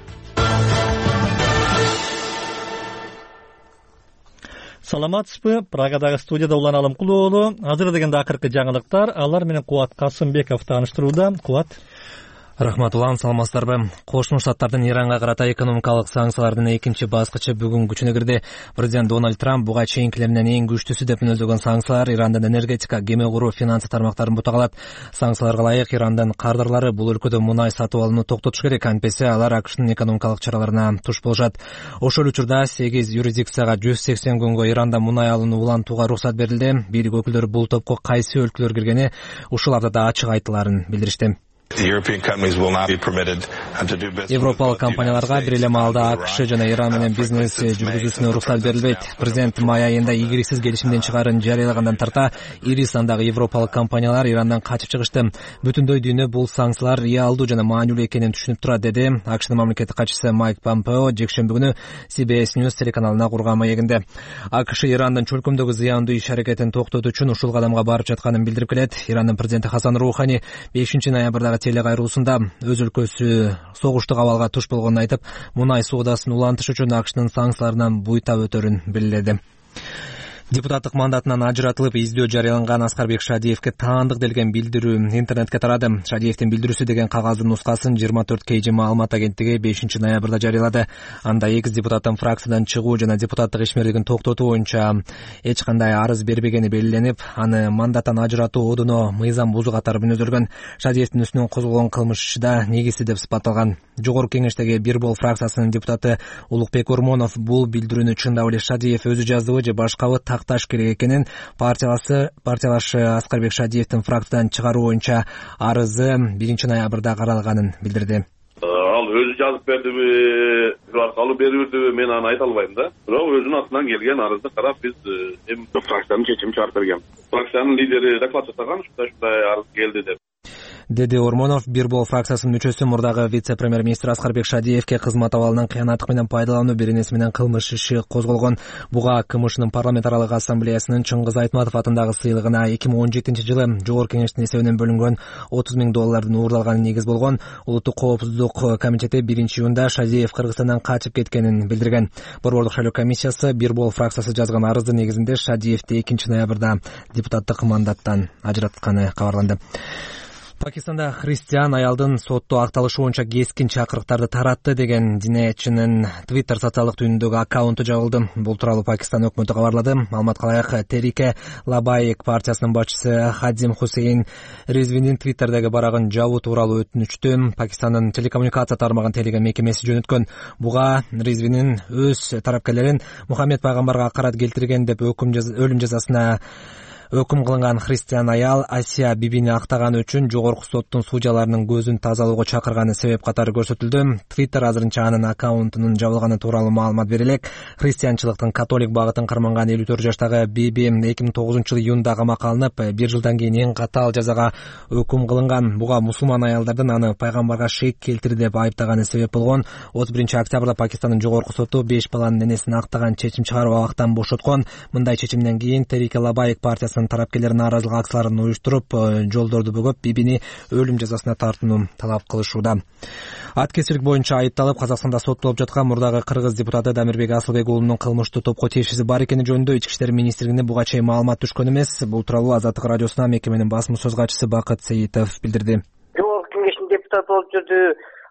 Саламатсызбы? Прагадагы студияда Улан Алымкулуу уулу. Азыр дегенде акыркы жаңылыктар, алар менен Кубат Касымбеков тааныштырууда. Кубат. Рахмат, Улан, саламатсыздарбы? Кошмо Штаттардын Иранга карата экономикалык санкциялардын экинчи баскычы бүгүн күчүнө кирди. Президент Дональд Трамп буга чейинкилеринен эң күчтүүсү деп мүнөздөгөн санкциялар Ирандын энергетика, кеме куруу, финансы тармактарын бутагалат. Санкцияларга ылайык Ирандын кардарлары бул өлкөдө мунай сатып алууну токтотуш керек, антпесе алар АКШнын экономикалык чараларына туш болушат. Ошол учурда 8 юрисдикцияга 180 күнгө Иранда мунай алууну улантууга уруксат берилди. Бийлик өкүлдөрү бул топко кайсы өлкөлөр киргени ушул аптада ачык айтыларын билдиришти. Европалык компанияларга бир эле маалда АКШ жана Иран менен бизнес жүргүзүүсүнө уруксат берилбейт. Президент май айында ийгиликсиз келишимдин чыгаарын жарыялагандан тарта ири сандагы европалык компаниялар Ирандан качып чыгышты. Бүтүндөй дүйнө бул санкциялар реалдуу жана маанилүү экенин түшүнүп турат, деди АКШнын мамлекеттик катчысы Майк Помпео жекшемби күнү CBS News телеканалына курган маегинде. АКШ Ирандын чөлкөмдөгү зыяндуу иш-аракетин токтотуу үчүн ушул кадамга барып жатканын билдирип келет. Ирандын президенти Хасан Рухани 5-ноябрдагы телекайруусунда өз өлкөсү согуштук абалга туш болгонун айтып, мунай соодасын улантыш үчүн АКШнын санкцияларынан буйта өтөрүн белгиледи. Депутаттык мандатынан ажыратылып издөө жарыяланган Аскарбек Шадиевке таандык делген билдирүү интернетке тарады. Шадиевдин билдирүүсү деген кагаздын нускасын 24 KG маалымат агенттиги 5-ноябрда жарыялады. Анда 2 депутаттын фракциядан чыгуу жана депутаттык ишмердигин токтотуу боюнча эч кандай арыз бербегени белгиленип, аны мандаттан ажыратуу одуно мыйзам бузуу катары мүнөздөлгөн. Шадиевдин үстүнөн козголгон кылмыш да негизсиз деп сыпатталган. Жогорку кеңештеги Бир Бол фракциясынын депутаты Улукбек Ормонов бул билдирүүнү чындап эле Шадиев өзү жаздыбы же башкабы такташ керек экенин, партиялашы Аскарбек Шадиевдин фракциядан чыгаруу боюнча арызы 1-ноябрда каралганын билдирди. Ал өзү жазып бердиби, аркылуу берүүрдүбү, мен аны айта албайм да. Бирок өзүнүн атынан келген арызды карап биз фракциянын чечимин чыгарып берген. Фракциянын лидери доклад жасаган, ушундай арыз келди деп. Деди Ормонов. Бир Бол фракциясынын мүчөсү мурдагы вице-премьер-министр Аскарбек Шадиевке кызмат абалынан кыянаттык менен пайдалануу беренеси менен кылмыш иши козголгон. Буга КМШнын парламент аралык ассамблеясынын Чыңгыз Айтматов атындагы сыйлыгына 2017-жылы жогорку кеңештин эсебинен бөлүнгөн $30,000 уурдалганы негиз болгон. Улуттук коопсуздук комитети 1-июнда Шадиев Кыргызстандан качып кеткенин билдирген. Борбордук шайлоо комиссиясы Бир Бол фракциясы жазган арыздын негизинде Шадиевди 2-ноябрда депутаттык мандаттан ажыратканы кабарланды. Пакистанда христиан аялдын сотто акталышы боюнча кескин чакырыктарды таратты деген динаятчынын Twitter социалдык түйүнүндөгү аккаунту жабылды. Бул тууралуу Пакистан өкмөтү кабарлады. Маалыматка ылайык, Терике Лабайек партиясынын башчысы Хадим Хусейн Резвинин Twitterдеги барагын жабуу тууралуу өтүнүчтү Пакистандын телекоммуникация тармагын тейлеген мекемеси жөнөткөн. Буга Резвинин өз тарапкерлерин Мухаммед пайгамбарга акарат келтирген деп өлүм жазасына өкүм кылынган христиан аял Асия Бибини актаганы үчүн жогорку соттун судьяларынын көзүн тазалоого чакырганы себеп катары көрсөтүлдү. Twitter азырынча анын аккаунтунун жабылганы тууралуу маалымат бере элек. Христианчылыктын католик багытын карманган 54 жаштагы Биби 2009-жылы июнда камакка алынып, 1 жылдан кийин эң катаал жазага өкүм кылынган. Буга мусулман аялдардын аны пайгамбарга шек келтирди деп айыптаганы себеп болгон. 31-октябрда Пакистандын жогорку соту 5 баланын энесин актаган чечим чыгарып абактан бошоткон. Мындай чечимден кийин Терике Лабайек партиясы тараптар нааразылык акцияларын уюштуруп, жолдорду бөгөп, Бибини өлүм жазасына тартууну талап кылышууда. Ат кесирлик боюнча айыпталып, Казакстанда соттолуп жаткан мурдагы кыргыз депутаты Дамирбек Асылбек уулунун кылмыштуу топко тиешеси бар экени жөнүндө Ички иштер министрлигине буга чейин маалымат түшкөн эмес. Бул тууралуу Азаттык радиосуна мекеменин басма сөз катчысы Бакыт Сейитов билдирди. Жогорку кеңештин депутаты болуп жүрдү.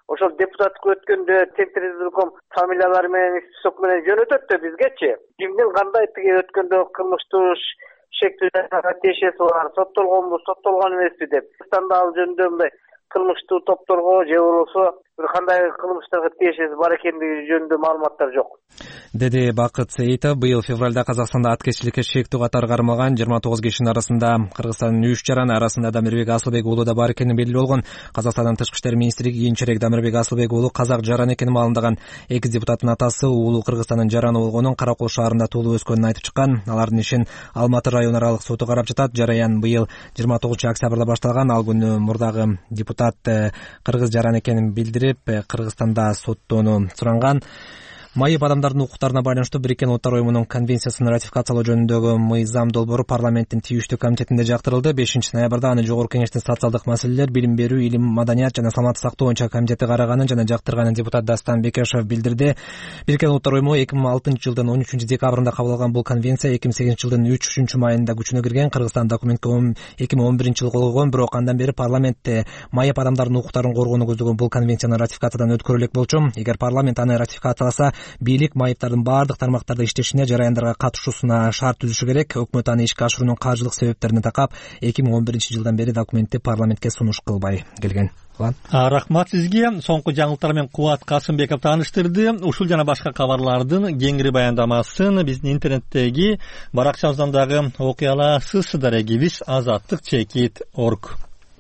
ошол депутаттыкка өткөндө Центр избирком фамилиялары менен иш список менен жөнөтөт да бизгечи. Кимдин кандай тиги өткөндө кылмыштуу шектүү жасаганга тиешеси бар, соттолгонбу, соттолгон эмеспи деп. Кыргызстанда ал жөнүндө мындай кылмыштуу топторго же болбосо кандай кылмыштарга тиешеси бар экендиги жөнүндө маалыматтар жок, деди Бакыт Сейитов. Быйыл февралда Казакстанда аткезчиликке шектүү катары кармалган 29 кишинин арасында Кыргызстандын 3 жараны арасында Дамирбек Асылбек уулу да бар экени белгилүү болгон. Казакстандын тышкы иштер министри кийинчерээк Дамирбек Асылбек уулу казак жаран экенин маалымдаган. Эки депутаттын атасы уулу Кыргызстандын жараны болгонун, Каракол шаарында туулуп өскөнүн айтып чыккан. Алардын ишин Алматы район аралык соту карап жатат. Жараян быйыл 29 октябрда башталган. Ал күнү мурдагы депутат кыргыз жаран экенин билдирип, Кыргызстанда соттоону суранган. Майып адамдардын укуктарына байланыштуу Бириккен Улуттар Уюмунун конвенциясын ратификациялоо жөнүндөгү мыйзам долбоору парламенттин тийиштүү комитетинде жактырылды. 5 ноябрда аны Жогорку Кеңештин социалдык маселелер, билим берүү, илим, маданият жана саламаттык сактоо боюнча комитети караганын жана жактырганын депутат Дастан Бекешев билдирди. Бириккен Улуттар Уюму 2006 жылдын 13 декабрында кабыл алган бул конвенция 2008 жылдын 3 майында күчүнө кирген. Кыргызстан документке 2011 жылы кол койгон, бирок андан бери парламентте майып адамдардын укуктарын коргоону көздөгөн бул конвенцияны ратификациядан өткөрө элек болчу. Эгер парламент аны ратификацияласа, бийлик майыптардын баардык тармактарда иштешине, жараяндарга катышуусуна шарт түзүшү керек. Өкмөт аны ишке ашыруунун каржылык себептерине такап 2011 жылдан бери документти парламентке сунуш кылбай келген. Рахмат сизге. Соңку жаңылыктар менен Кубат Касымбеков тааныштырды. Ушул жана башка кабарлардын кеңири баяндамасын биздин интернеттеги баракчабыздан дагы окуй аласыз. Дарегибиз azatlik.org.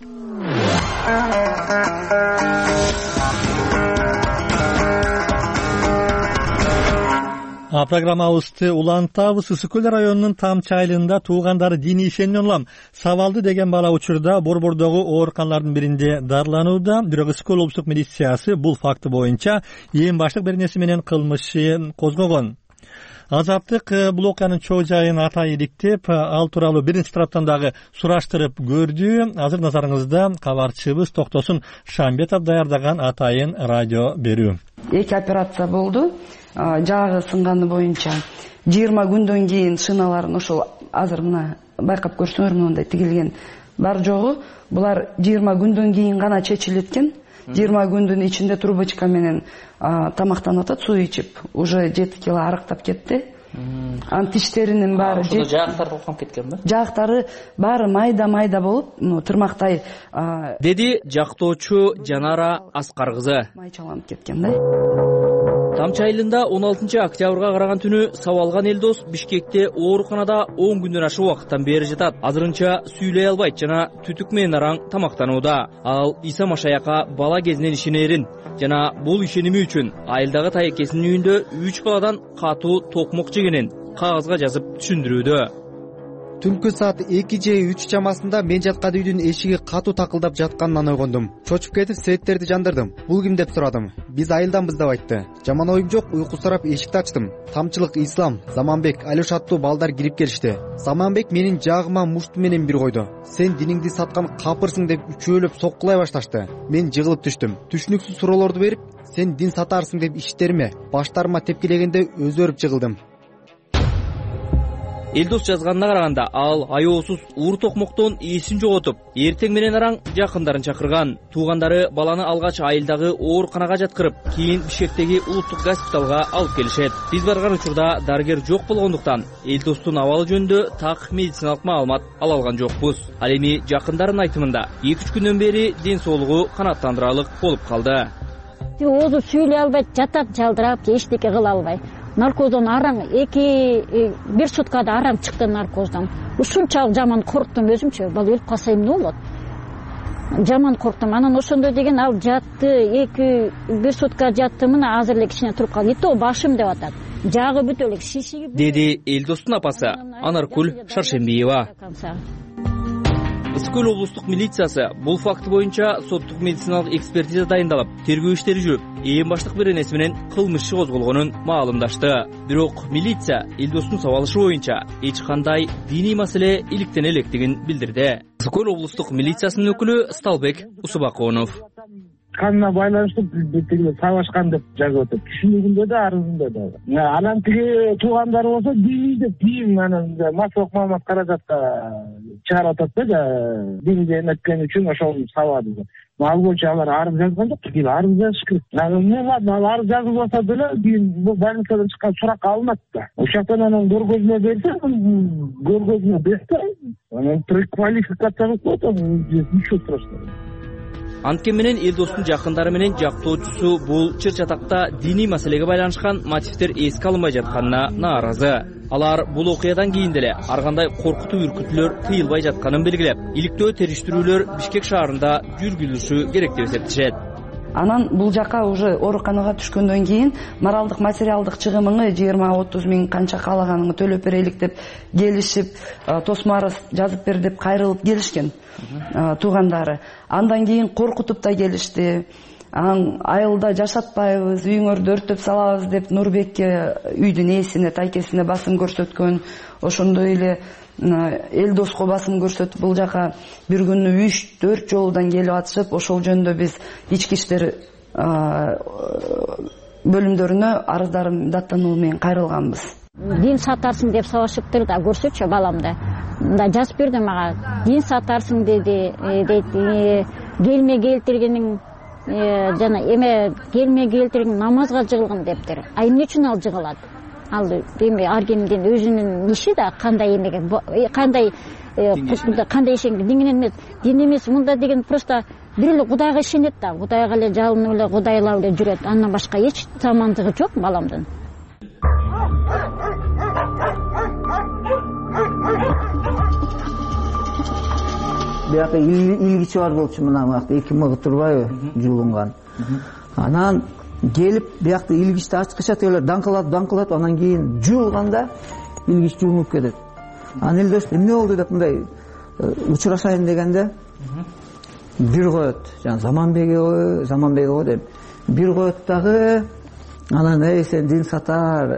Программабызды улантабыз. Ысык Көл районунун Тамчы айылында туугандары диний ишенимден улам сабалды деген бала учурда Борбордогу ооруканалардын биринде дарыланууда. Бирок Ысык Көл облустук милициясы бул факты боюнча эң баштык беренеси менен кылмыш козгогон. Азаттык бул окуянын чоо жайын атай иликтеп, ал тууралуу биринчи тараптан дагы сураштырып көрдү. Азыр назарыңызда кабарчыбыз Токтосун Шамбетов даярдаган атайын радио берүү. Эки операция болду. Жагы сынганы боюнча 20 күндөн кийин шыналарын ошол азыр мына байкап көрсөңөр мындай тигилген бар жогу. Булар 20 күндөн кийин гана чечилет экен. 20 күндүн ичинде трубочка менен тамактанып атат, суу ичип, уже 7 кило арыктап кетти. Анын тиштеринин баары жаактары толкунуп кеткен да? Жаактары баары майда болуп, тырмактай, деди жактоочу Жанара Аскар кызы. Майчаланып кеткен да. Тамчы айылында 16 октябрга караган түнү сабалган Элдос Бишкекте ооруканада 10 күндөн ашык убакыттан бери жатат. Азырынча сүйлөй албайт жана түтүк менен араң тамактанууда. Ал Иса Машаяка бала кезинен ишенерин жана бул ишеними үчүн айылдагы тайекесинин үйүндө 3 баладан катуу токмок жегенин кагазга жазып түшүндүрүүдө. Түнкү саат 2 же 3 чамасында мен жаткан үйдүн эшиги катуу такылдап жатканынан ойгондум. Чочуп кетип светтерди жандырдым. Бул ким деп сурадым. Биз айылданбыз деп айтты. Жаман оюм жок, уйку сурап эшикти ачтым. Тамчылык, Ислам, Заманбек, Алюш аттуу балдар кирип келишти. Заманбек менин жагыма мушту менен бир койду. Сен диниңди саткан капырсың деп үчөөлөп соккулай башташты. Мен жыгылып түштүм. Түшүнүксүз суроолорду берип, сен дин сатарсың деп иштериме, баштарыма тепкилегенде өзөрүп жыгылдым. Элдос жазганына караганда ал аyoосуз уур токмоктон эсин жоготуп, эртең менен араң жакындарын чакырган. Туугандары баланы алгач айылдагы ооруканага жаткырып, кийин Бишкектеги улуттук госпиталга алып келишет. Биз барган учурда дарыгер жок болгондуктан Элдостун абалы жөнүндө так медициналык маалымат ала алган жокпуз. Ал эми жакындарынын айтымында 2-3 күндөн бери ден соолугу канааттандыралык болуп калды. Өзү сүйлөй албайт, жатат жалдырап, эчтеке кыла албай. Наркоздон араң бир суткада араң чыкты наркоздон. Ушунчалык жаман корктум өзүмчү. Бал өлүп калса эмне болот? Жаман корктум. Анан ошондой деген ал жатты, бир сутка жатты, мына азыр эле кичине туруп калды. То башым деп атат. Жагы бүтө элек шишиги. Деди Элдостун апасы Анаркүл Шаршембиева. Ысык Көл облустук милициясы бул факты боюнча соттук медициналык экспертиза дайындалып, тергөө иштери жүрүп, эң баштык беренеси менен кылмыш козголгонун маалымдашты. Бирок милиция Элдостун сабалышы боюнча эч кандай диний маселе иликтене электигин билдирди. Ысык Көл облустук милициясынын өкүлү Сталбек Усубаконов. Канына байланыштуу тиги сабашкан деп жазып атат. Түшүнүгүндө да, арызында да. Анан тиги туугандары болсо диний деп кийин анан массалык маалымат каражатка чыгарып атат да, динге эметкен үчүн ошол сабады. ал боюнча алар арыз жазган жок, кийин арыз жазыш керек. Ал арыз жазылбаса деле кийин бул больницадан чыккан сурак алынат да. Ошол жактан анан көргөзмө берсе, анан преквалификация кылып коет, ничего страшного. Анткен менен Элдостун жакындары менен жактоочусу бул чыр-чатакта диний маселеге байланышкан мотивдер эске алынбай жатканына нааразы. Алар бул окуядан кийин деле ар кандай коркутуу үркүтүүлөр тыйылбай жатканын белгилеп, иликтөө териштирүүлөр Бишкек шаарында жүргүзүлүшү керек деп эсептешет. Анан бул жака уже ооруканага түшкөндөн кийин моралдык материалдык чыгымыңы 20-30 миң канча каалаганыңы төлөп берелик деп келишип, тосмо арыз жазып бер деп кайрылып келишкен туугандары. Андан кийин коркутуп да келишти. Айылда жашатпайбыз, үйүңөрдү өрттөп салабыз деп Нурбекке үйдүн ээсине, тайкесине басым көрсөткөн. Ошондой эле Элдоско басым көрсөтүп бул жака бир күнү 3-4 жолудан келип атышып, ошол жөнүндө биз ички иштер бөлүмдөрүнө арыздарын даттануу менен кайрылганбыз. Дин сатарсың деп сабашыптыр да, көрсөтчү баламды. Мында жазып берди мага. Дин сатарсың деди, келме келтиргениң жана эме келме келтирген намазга жыгылган дептир. Эмне үчүн ал жыгылат? Ал эми ар кимдин өзүнүн иши да, кандай эмеге, кандай ишенген диңинен эмес, дин эмес мында деген просто бир эле Кудайга ишенет да, Кудайга эле жалынып эле, Кудайлап эле жүрөт. Андан башка эч жамандыгы жок баламдын. Бияка илгичи бар болчу, мына бакта 2 мыгы турбайбы жуулунган. Анан келип биякта илгичти ачкыча тегелер даңкылатып, анан кийин жуулганда илгич жуулуп кетет. Анан Элдос эмне болду деп мындай учурашайын дегенде бир коет. Жана Заманбеге го деп бир коет дагы. Анан сен дин сатар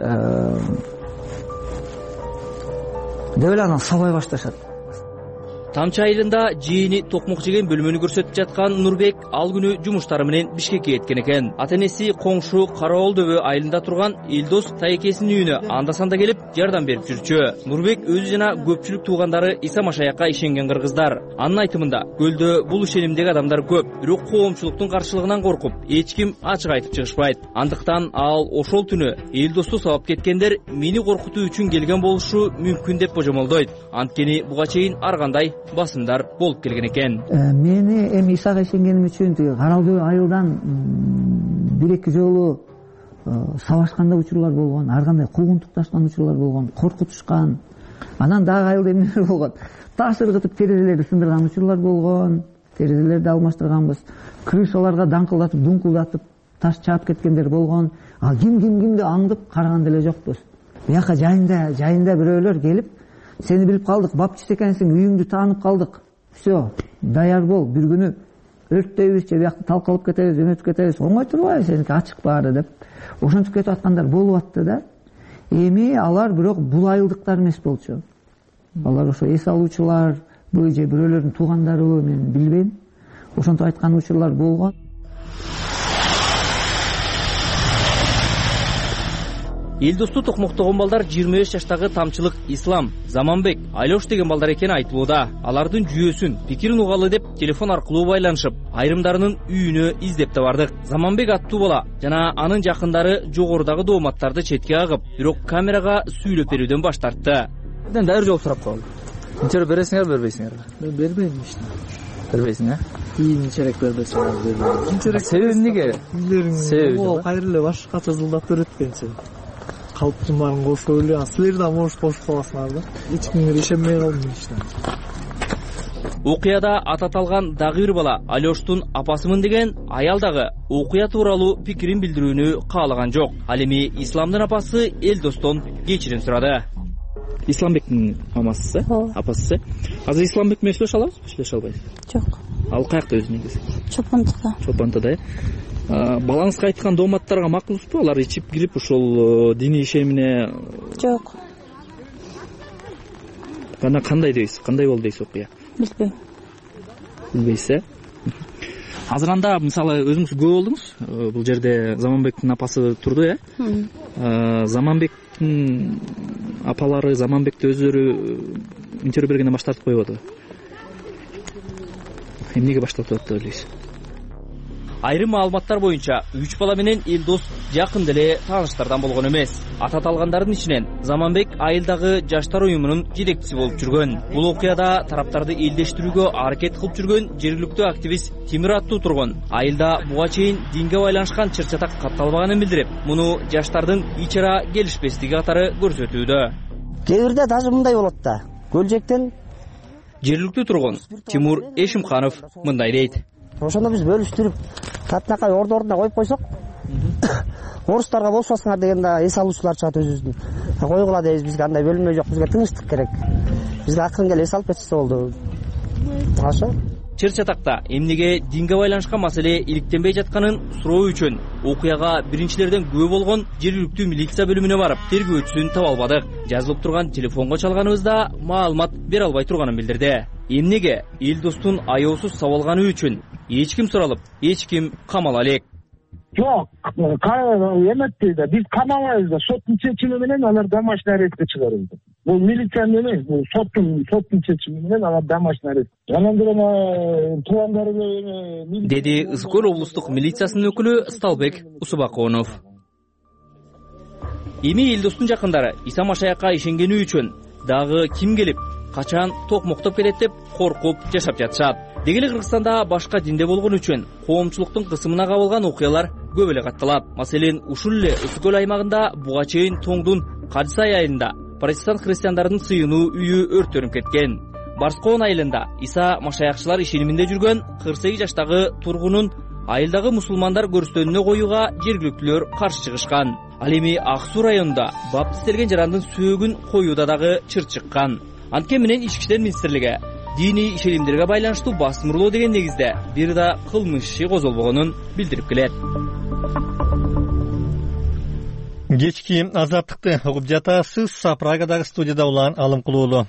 деп эле анан сабай башташат. Тамчы айылында жээни токмок жеген бөлмөнү көрсөтүп жаткан Нурбек ал күнү жумуштары менен Бишкекке кеткен экен. Ата-энеси коңшу Караол дөбө айылында турган Элдос тайкесинин үйүнө анда-санда келип жардам берип жүрчү. Нурбек өзү жана көпчүлүк туугандары Иса Машаякка ишенген кыргыздар. Анын айтымында көлдө бул ишенимдеги адамдар көп, бирок коомчулуктун каршылыгынан коркуп, эч ким ачык айтып чыгышпайт. Андыктан ал ошол түнү Элдосту сабап кеткендер мени коркутуу үчүн келген болушу мүмкүн деп божомолдойт. Анткени буга чейин ар кандай басымдар болуп келген экен. Мени эми Исага ишенгеним үчүн Каралдөө айылдан 1-2 жолу сабашканда учурлар болгон, ар кандай куугунтукташкан учурлар болгон, коркутушкан. Анан дагы айылда эмнелер болгон? Таш ыргытып терезелерди сындырган учурлар болгон. Терезелерди алмаштырганбыз. Крышаларга даңкылдатып, дуңкулдатып таш чаап кеткендер болгон. Ал кимди аңдып караган деле жокпуз. Бияка жайында бирөөлөр келип, сени билип калдык, бапчысы экенсиң, үйүңдү таанып калдык. Все, даяр бол, бир күнү өрттөйбүз же биякта талкалап кетебиз, жөнөтүп кетебиз. Оңой турбайбы сеники ачык баары деп. Ошентип кетип аткандар болуп атты да. Эми алар бирок бул айылдыктар эмес болчу. Алар ошо эс алуучулар, же бирөөлөрдүн туугандары, мен билбейм. Ошентип айткан учурлар болгон. Элдосту токмоктогон балдар 25 жаштагы Тамчылык Ислам, Заманбек, Алёш деген балдар экени айтылууда. Алардын жүйөсүн, пикирин угалы деп телефон аркылуу байланышып, айрымдарынын үйүнө издеп да бардык. Заманбек аттуу бала жана анын жакындары жогорудагы дооматтарды четке агып, бирок камерага сүйлөп берүүдөн баш тартты. Дайыр жооп сурап калды. Нече бересиңер, бербейсиңер? Мен бербейм ишти. Бербейсиң, кийинчерээк бербесиңер, бербейм. Себеби эмнеге? Себеби кайра эле башкача жылдап берет экенсиң. Калптын баарын кошуп эле, силер да может кошуп каласыңар да. Эч кимге ишенбей калдым иште. Окуяда аты аталган дагы бир бала Алёштун апасымын деген аял дагы окуя тууралуу пикирин билдирүүнү каалаган жок. Ал эми Исламдын апасы Элдостон кечирим сурады. Исламбектин мамасы, апасы. Азыр Исламбек менен сүйлөшө алабызбы, сүйлөшө албайбыз? Жок. Ал каякта өзү негизи? Чопантыда. Чопантыда. Балаңызга айткан дооматтарга макулсузбу? Алар ичип кирип ушул диний ишемине? Жок. Кана кандай дейсиз? Кандай болду дейсиз окуя? Билбейм. Билбейсиз? Азыр анда мисалы өзүңүз күбө болдуңуз. Бул жерде Заманбектин апасы турду, Заманбектин апалары Заманбекти өздөрү интервью бергенден баш тартып койбодубу? Эмнеге баш тартып атты деп ойлойсуз? Айрым маалыматтар боюнча 3 бала менен Элдос жакын деле тааныштардан болгон эмес. Ататалгандардын ичинен Заманбек айылдагы жаштар уюмунун жетекчиси болуп жүргөн. Бул окуяда тараптарды элдештирүүгө аракет кылып жүргөн жергиликтүү активист Тимир аттуу тургун айылда буга чейин динге байланышкан чыр-чатак катталбаганын билдирип, муну жаштардын ич ара келишпестиги катары көрсөтүүдө. Кээ бирде даже мындай болот да. Көлжектен жергиликтүү тургун Тимур Эшимканов мындай дейт. Ошондо биз бөлүштүрүп татынакай ордуна коюп койсок, орустарга болушпасыңар деген да эс алуучулар чыгат өзүбүздүн. Койгула дейбиз, бизге андай бөлүнмө жок, бизге тынчтык керек. Бизге акырын келе эс алып кетсе болду. Ошо Чыр-чатакта эмнеге динге байланышкан маселе иликтенбей жатканын суроо үчүн окуяга биринчилерден күбө болгон жергиликтүү милиция бөлүмүнө барып тергөөчүсүн таба албадык. Жазылып турган телефонго чалганыбызда маалымат бере албай турганын билдирди. Эмнеге Элдостун аеосуз сабалганы үчүн эч ким суралып, эч ким камала элек. Жок, эметти да, биз камалабыз да, соттун чечими менен алар домашний арестке чыгарылды. Бул милициянын эмес, бул соттун чечими менен алар домашний арест. Анан бери туугандары деди Ызкөл облустук милициясынын өкүлү Сталбек Усубаконов. Эми Элдостун жакындары Иса Машаякка ишенгени үчүн дагы ким келип, качан токмоктоп кетет деп коркуп жашап жатышат. Дегеле Кыргызстанда башка динде болгон үчүн коомчулуктун кысымына кабылган окуялар көп эле катталат. Маселен, ушул эле Ызкөл аймагында буга чейин Тоңдун Кадысай айылында протестант христиандардын сыйынуу үйү өрттөнүп кеткен. Барскоон айылында Иса Машаякчылар ишениминде жүргөн 48 жаштагы тургунун айылдагы мусулмандар көрүстөнүнө коюуга жергиликтүүлөр каршы чыгышкан. Ал эми Ак Суу районунда баптистелген жарандын сөөгүн коюуда дагы чыр чыккан. Анткени менен Ички иштер министрлиги диний ишенимдерге байланыштуу басымырлоо деген негизде бир да кылмыш иши козголбогонун билдирип келет. Кечки азаттыкты угуп жатасыз. Прагадагы студияда улан Алым Кулуулу.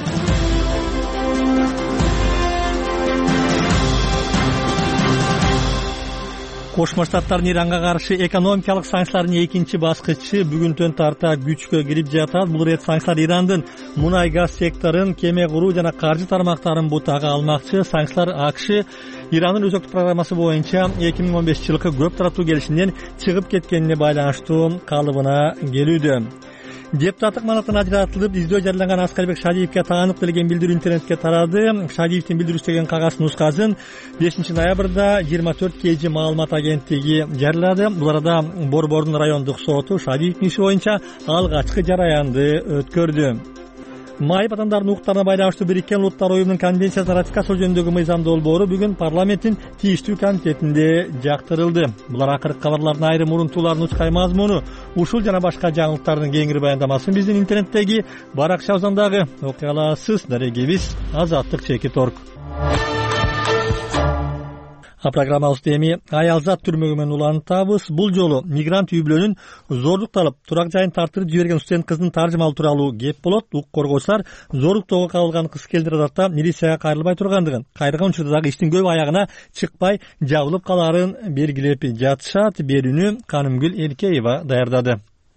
Кошмо Штаттардын Иранга каршы экономикалык санкциялардын экинчи баскычы бүгүнтөн тарта күчкө кирип жатат. Бул рет санкциялар Ирандын мунай газ секторун, кеме куруу жана каржы тармактарын бутага алмакчы. Санкциялар АКШ Ирандын өзөктүк программасы боюнча 2015 жылкы көп тараптуу келишимден чыгып кеткенине байланыштуу калыбына келүүдө. Депутаттык манаттан ажыратылып, издөө жарыяланган Аскарбек Шадиевке таанып делген билдирүү интернетке тарады. Шадиевдин билдирүүсү кагаз нускасын 5 ноябрда 24 KG маалымат агенттиги жарыялады. Бул арада Борбордун райондук соту Шадиевдин иши боюнча алгачкы жараянды өткөрдү. Майып адамдардын укуктарына байланыштуу Бириккен Улуттар уюмунун конвенциясын ратификациялоо жөнүндөгү мыйзам долбоору бүгүн парламенттин тийиштүү комитетинде жактырылды. Булар акыркы кабарлардын айрым урунтууларынын учкай мазмуну, ушул жана башка жаңылыктардын кеңири баяндамасын биздин интернеттеги баракчабыздан дагы окуй аласыз. Дарегибиз Азаттык.org. Программабызды эми аялзат түрмөгү менен улантабыз. Бул жолу мигрант үй бүлөнүн зордукталып, турак жайын тартырып жиберген студент кыздын таржымалы тууралуу кеп болот. Укук коргоочулар зордуктоого кабылган кыз келдир адатта милицияга кайрылбай тургандыгын, кайрылган учурда дагы иштин көп аягына чыкпай жабылып калаарын белгилеп жатышат. Берүүнү Канымгүл Элкеева даярдады.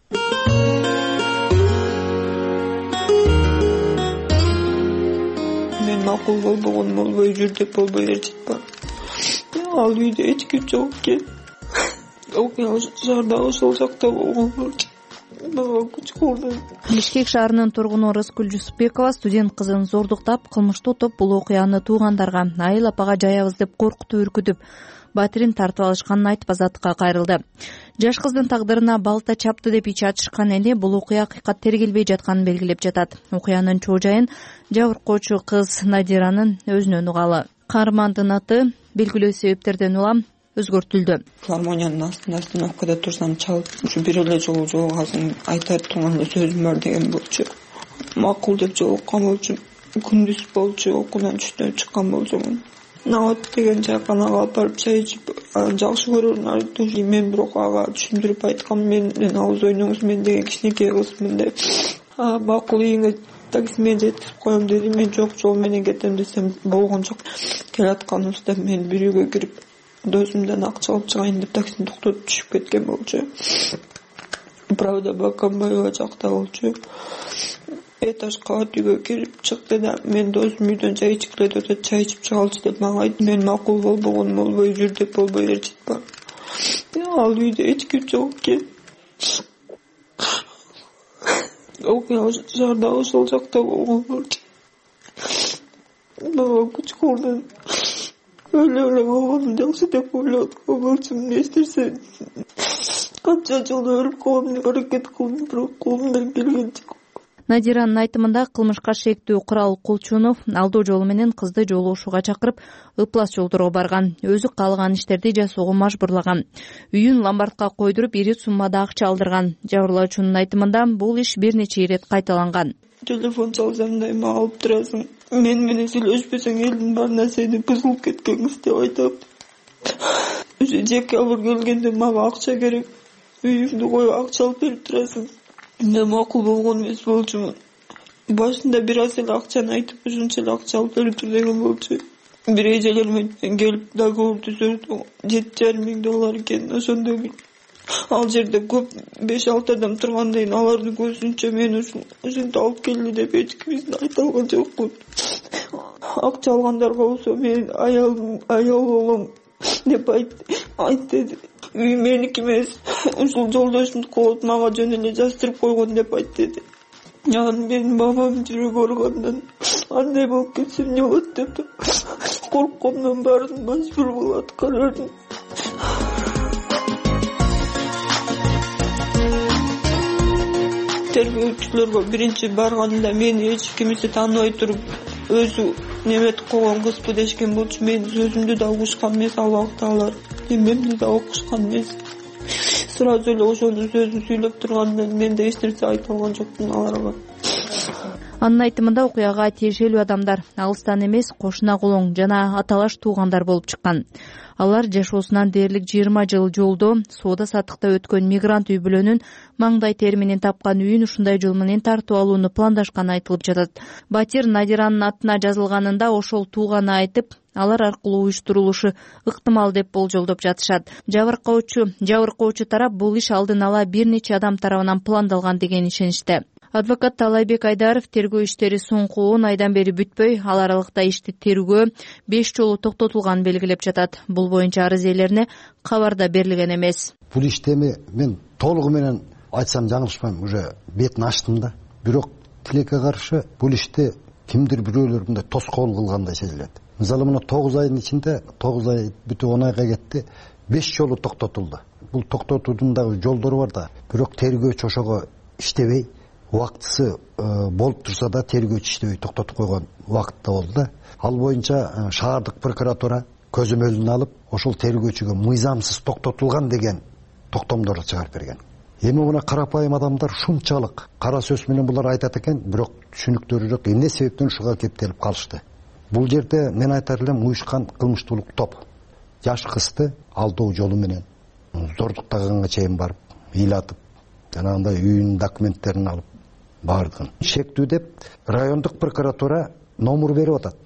Мен макул болбой жүр деп болбой жатпа. Ал үйдө эч ким жок экен. Окуя шаардагы ошол жакта болгон болчу. Мага күч кылды. Бишкек шаарынын тургуну Рыскүл Жусупбекова студент кызын зордуктап, кылмыштуу топ бул окуяны туугандарга айыл апага жаябыз деп коркутуп үркүтүп, батирин тартып алышканын айтып азаттыкка кайрылды. Жаш кыздын тагдырына балта чапты деп ич ачышкан эли бул окуя акыйкат тергелбей жатканын белгилеп жатат. Окуянын чоо жайын жабыркоочу кыз Надиранын өзүнөн угалы. Каармандын аты белгилүү себептерден улам өзгөртүлдү. Филармониянын астында остановкада турсам чалып, ушу бир эле жолу жолугасың айтар турган эле сөзүм бар деген болчу. Макул деп жолуккан болчу. Күндүз болчу, окуудан түштөн чыккан болчумун. Наот деген чайканага алып барып чай ичип, жакшы көрөрүн айтты. Мен бирок ага түшүндүрүп айткам, менен ауыз ойноңуз, мен деген кичинекей кызмын деп. Макул ийиңе таксимен жеткирип коем деди. Мен жок, жол менен кетем десем болгон жок. Келатканыбызда мен бир үйгө кирип, өзүмдөн акча алып чыгайын деп таксини токтотуп түшүп кеткен болчу. Правда, Бакамбаева жакта болчу. этаж кабат үйгө кирип чыкты да мен досум үйдөн чай ичип келет өтөт, чай ичип чыгалчы деп мага айтты. Мен макул болбогон болбой жүр деп болбой ээрчитпа. Ал үйдө эч ким жок экен. Окуя шаарда ошол жакта болгон болчу. Мага күч колдон өлө болгонум жакшы деп ойлоп болчумун. Эчнерсе канча жолу өлүп калам деп аракет кылдым, бирок колумдан келгенче. Надиранын айтымында кылмышка шектүү Курал Кулчунов алдоо жолу менен кызды жолугушууга чакырып, ыплас жолдорго барган. Өзү каалаган иштерди жасоого мажбурлаган. Үйүн ломбардка койдуруп, ири суммада акча алдырган. Жабырлоочунун айтымында бул иш бир нече ирет кайталанган. Телефон чалсам дайыма алып турасың. Мен менен сүйлөшпөсөң элдин бар нерсени бузулуп кеткениңиз деп айтып. Уже декабрь келгенде мага акча керек. Үйүмдү коюп акча алып берип турасың. Мен макул болгон эмес болчумун. Башында бир аз эле акчаны айтып, ушунча эле акча алып берип тур деген болчу. Бир эжелер менен келип договор түзөдү. $7,500 экен. Ошондо ал жерде көп 5-6 адам тургандан кийин алардын көзүнчө мен ушинтип алып келди деп эч ким айта алган жокмун. Акча алгандарга болсо мен аял болом деп айтты. Үй меники эмес, ушул жолдошумдуку болуп мага жөн эле жаздырып койгон деп айтты. Анан менин мамам жүрөгү ооругандан андай болуп кетсе эмне болот деп корккомдон баарын мажбур болуп аткарардым. Тергөөчүлөргө биринчи барганда мени эч кимиси тааныбай туруп, өзү неметип койгон кызбы дешкен болчу. Мен сөзүмдү да угушкан эмес ал убакта алар. Эмемди да окушкан эмес. Сразу эле ошонун сөзүн сүйлөп тургандан мен да эч нерсе айта алган жокмун аларга. Анын айтымында окуяга тиешелүү адамдар алыстан эмес, кошуна колоң жана аталаш туугандар болуп чыккан. Алар жашоосунан дээрлик 20 жыл жолдо соода саттыкта өткөн мигрант үй бүлөнүн маңдай тери менен тапкан үйүн ушундай жол менен тартып алууну пландашканы айтылып жатат. Батир Надиранын атына жазылганында ошол тууганы айтып, алар аркылуу уюштурулушу ыктымал деп болжолдоп жатышат. Жабыркоочу тарап бул иш алдын ала бир нече адам тарабынан пландалган деген ишениште. Адвокат Талайбек Айдаров тергөө иштери соңку 10 айдан бери бүтпөй, ал аралыкта ишти тергөө 5 жолу токтотулганын белгилеп жатат. Бул боюнча арыз ээлерине кабарда берилген эмес. Бул иштеми мен толугу менен айтсам жаңылышпайм, уже бетин ачтым да. Бирок тилекке каршы бул ишти кимдир бирөөлөр мындай тоскоол кылгандай сезилет. Мисалы мына 9 айдын ичинде 9 ай бүтүп 10 айга кетти, 5 жолу токтотулду. Бул токтотуудун дагы жолдору бар да. Бирок тергөөчү ошого иштебей, убактысы болуп турса да тергөөчү иштебей токтотуп койгон убакытта болду да. Ал боюнча шаардык прокуратура көзөмөлүнө алып, ошол тергөөчүгө мыйзамсыз токтотулган деген токтомдорду чыгарып берген. Эми мына карапайым адамдар ушунчалык кара сөз менен булар айтат экен, бирок түшүнүктөрү жок. Эмне себептен ушуга кептелип калышты? Бул жерде мен айтар элем уюшкан кылмыштуулук топ. Жаш кызды алдоо жолу менен зордуктаганга чейин барып, ыйлатып, жанагындай үйүнүн документтерин алып бардыгын шектүү деп райондук прокуратура номер берип атат.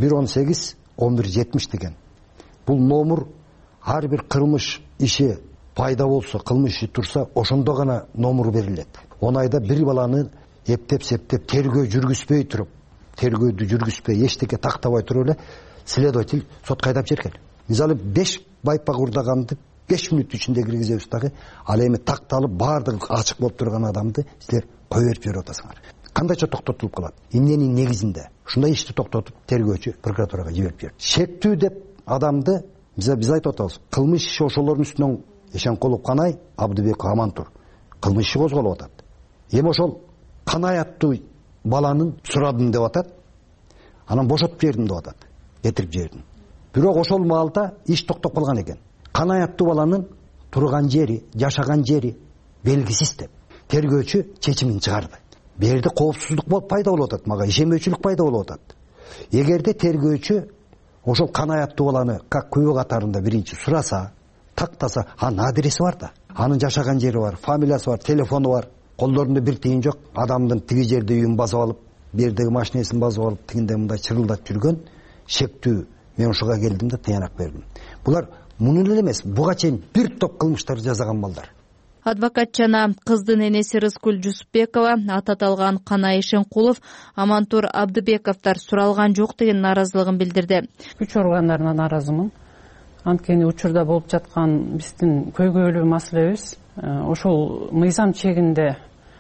118-1170 деген. Бул номер ар бир кылмыш иши пайда болсо, кылмыш иши турса, ошондо гана номер берилет. 10 айда бир баланы эптеп-септеп тергөө жүргүзбөй туруп, тергөөдү жүргүзбөй, эчтеке тактабай туруп эле следователь сотко айдап жиберген. Мисалы 5 байпак урдаганды 5 мүнөт ичинде киргизебиз дагы, ал эми такталып баардыгы ачык болуп турган адамды силер кое берип жиберип атасыңар. Кандайча токтотулуп калат? Эмненин негизинде? Ушундай ишти токтотуп тергөөчү прокуратурага жиберип жиберди. Шектүү деп адамды биз айтып атабыз. Кылмыш иши ошолордун үстүнөн Эшенкулов Канай, Абдыбек Амантур кылмыш иши козголуп атат. Эми ошол Канай аттуу баланын сурадым деп атат. Анан бошотуп жибердим деп атат. Кетирип жибердим. Бирок ошол маалда иш токтоп калган экен. Канай аттуу баланын турган жери, жашаган жери белгисиз деп тергөөчү чечимин чыгарды. Бу жерде коопсуздук пайда болуп атат, мага ишенбөөчүлүк пайда болуп атат. Эгерде тергөөчү ошол Канай аттуу баланы как күбө катарында биринчи сураса, тактаса, анын адреси бар да, анын жашаган жери бар, фамилиясы бар, телефону бар, колдорунда бир тыйын жок, адамдын тиги жерде үйүн басып алып, бердеги машинесин басып алып, тигинде мындай чырылдап жүргөн шектүү. Мен ушуга келдим да тыянак бердим. Булар мунун эле эмес, буга чейин бир топ кылмыштар жасаган балдар. Адвокат жана кыздын энеси Рыскүл Жусупбекова, аты аталган Канай Шенкулов, Амантур Абдыбековдор суралган жок деген нааразылыгын билдирди. Күч органдарына нааразымын. Анткени учурда болуп жаткан биздин көйгөйлүү маселебиз ошол мыйзам чегинде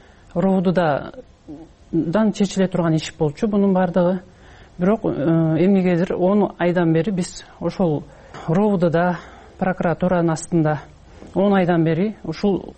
РОВДдан чечиле турган иш болчу бунун бардыгы. Бирок эмнегедир 10 айдан бери биз ошол РОВДда прокуратуранын астында 10 айдан бери ушул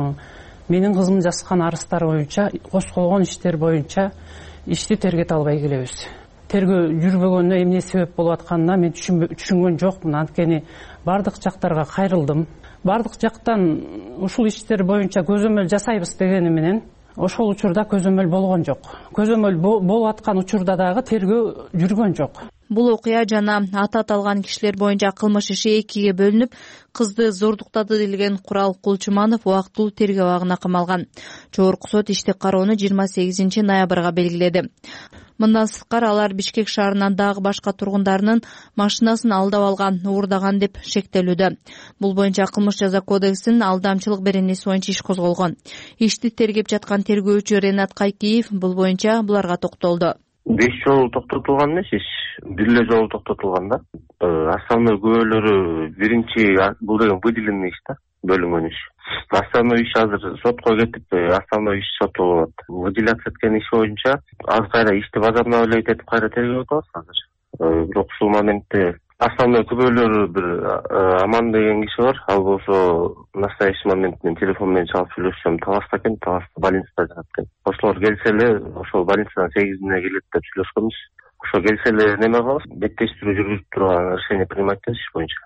менин кызым жазган арыздар боюнча, козголгон иштер боюнча ишти тергете албай келебиз. Тергөө жүрбөгөнүнө эмне себеп болуп атканына мен түшүнгөн жокмун. Анткени бардык жактарга кайрылдым. Бардык жактан ушул иштер боюнча көзөмөл жасайбыз дегени менен ошол учурда көзөмөл болгон жок. Көзөмөл болуп аткан учурда дагы тергөө жүргөн жок. Бул окуя жана аты аталган кишилер боюнча кылмыш иши экиге бөлүнүп, кызды зордуктады делген Курал Кулчуманов убактылуу тергөө абагына камалган. Жогорку сот ишти кароону 28 ноябрга белгиледи. Мындан сырткары алар Бишкек шаарынан дагы башка тургундарынын машинасын алдап алган, уурдаган деп шектелүүдө. Бул боюнча кылмыш жаза кодексинин алдамчылык беренеси боюнча иш козголгон. Ишти тергеп жаткан тергөөчү Ренат Кайкиев бул боюнча буларга токтолду. 5 жолу токтотулган эмес иш, бир эле жолу токтотулган да. Основной күбөлөрү биринчи бул деген выделенный иш да, бөлүнгөн иш. Основной иш азыр сотко кетип, основной иш сотто болот. Выделяться эткен иш боюнча азыр кайра ишти возобновлять этип кайра тергөө атабыз азыр. Бирок ушул моментте основной күбөлөрү бир Аман деген киши бар. Ал болсо настоящий момент мен телефон менен чалып сүйлөшсөм, Таласта экен, Таласта больницада жатат экен. Ошолор келсе эле, ошол больницадан 8-ине келет деп сүйлөшкөнбүз. Ошо келсе эле неме кылабыз, беттештирүү жүргүзүп турган решение принимать этебиз иш боюнча.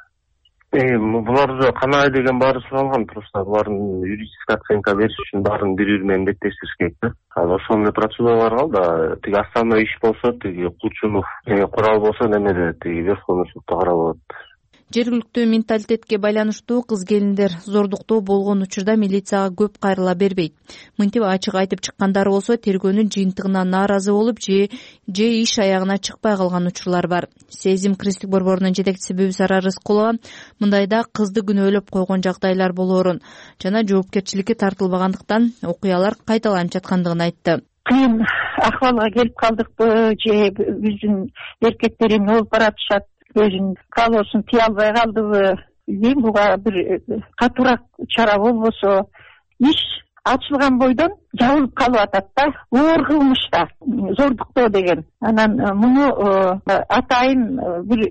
Буларды Канай деген баары суралган, просто булардын юридический оценка бериш үчүн баарын бири-бири менен беттештириш керек да. Ошол эле процедуралар калды. Тиги основной иш болсо, тиги Кулчумов, Курал болсо немеде тиги Верховный сотто карап алат. Жергиликтүү менталитетке байланыштуу кыз келиндер зордуктоо болгон учурда милицияга көп кайрыла бербейт. Мынтип ачык айтып чыккандары болсо тергөөнүн жыйынтыгына нааразы болуп же иш аягына чыкпай калган учурлар бар. Сезим кыргыздык борборунун жетекчиси Бүбүсара Рыскулова мындайда кызды күнөөлөп койгон жагдайлар болоорун жана жоопкерчиликке тартылбагандыктан окуялар кайталанып жаткандыгын айтты. Кыйын акыбалга келип калдыкпы же биздин эркектер эмне болуп баратышат, өзүнүн каалоосун тие албай калдыбы, билбейм. Буга бир катуураак чара болбосо иш ачылган бойдон жабылып калып атат да. Оор кылмыш да, зордуктоо деген. Анан муну атайын бир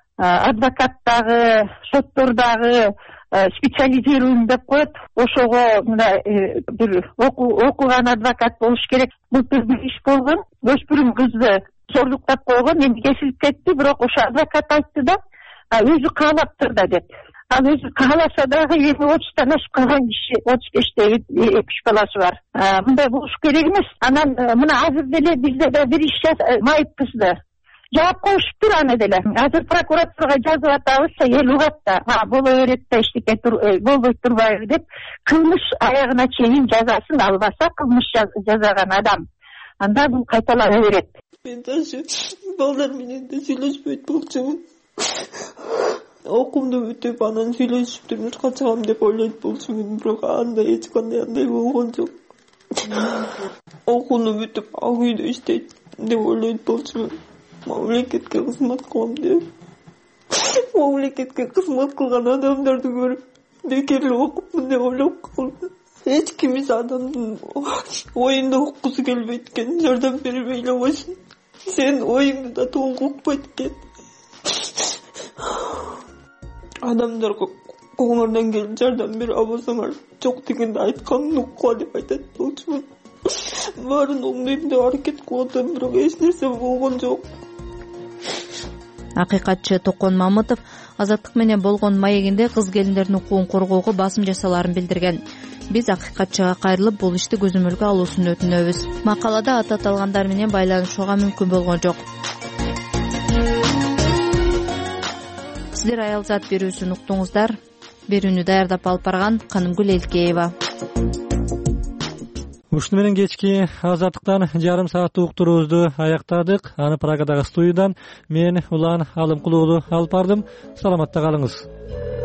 адвокаттагы, соттордагы специализируем деп коет. Ошого мына бир окуган адвокат болуш керек. Былтыр бир иш болгон, өспүрүм кызды зордуктап койгон, эми кесилип кетти, бирок ошо адвокат айтты да, өзү каалаптыр да деп. Ал өзү кааласа дагы эми 30-тан ашып калган киши, 35-те 2-3 баласы бар. Мындай болуш керек эмес. Анан мына азыр деле бизде да бир иш майып кызды жаап коюшуптур аны деле. Азыр прокуратурага жазып атабыз, эл угат да, боло берет да, эчтеке болбой турбайбы деп, кылмыш аягына чейин жазасын албаса кылмыш жасаган адам, анда бул кайталана берет. Мен даже балдар менен да сүйлөшпөйт болчумун. Окуумду бүтүп, анан сүйлөшүп турмушка чыгам деп ойлойт болчумун, бирок андай эч кандай андай болгон жок. Окууну бүтүп, ал үйдө иштейт деп ойлойт болчумун. Мамлекетке кызмат кылам деп. Мамлекетке кызмат кылган адамдарды көрүп, бекер эле окупмун деп ойлоп калдым. Эч ким адамдын оюнду уккусу келбейт экен, жардам бербей эле койсун. Сен оюңду да толук укпайт экен. Адамдарга коңордон келип жардам берип албасаңар жок дегенде айтканын уккула деп айтат болчумун. Баарын оңдойм деп аракет кылып атам, бирок эч нерсе болгон жок. Акыйкатчы Токон Мамытов Азаттык менен болгон маегинде кыз келиндердин укугун коргоого басым жасалаарын билдирген. Биз акыйкатчыга кайрылып бул ишти көзөмөлгө алуусун өтүнөбүз. Макалада аты аталгандар менен байланышууга мүмкүн болгон жок. Сиздер Аялзат берүүсүн уктуңуздар. Берүүнү даярдап алып барган Канымгүл Элкеева. Ушуну менен кечки Азаттыктан жарым сааттык уктуруубузду аяктадык. Аны Прагадагы студиядан мен Улан Алымкулуулу алып бардым. Саламатта калыңыз.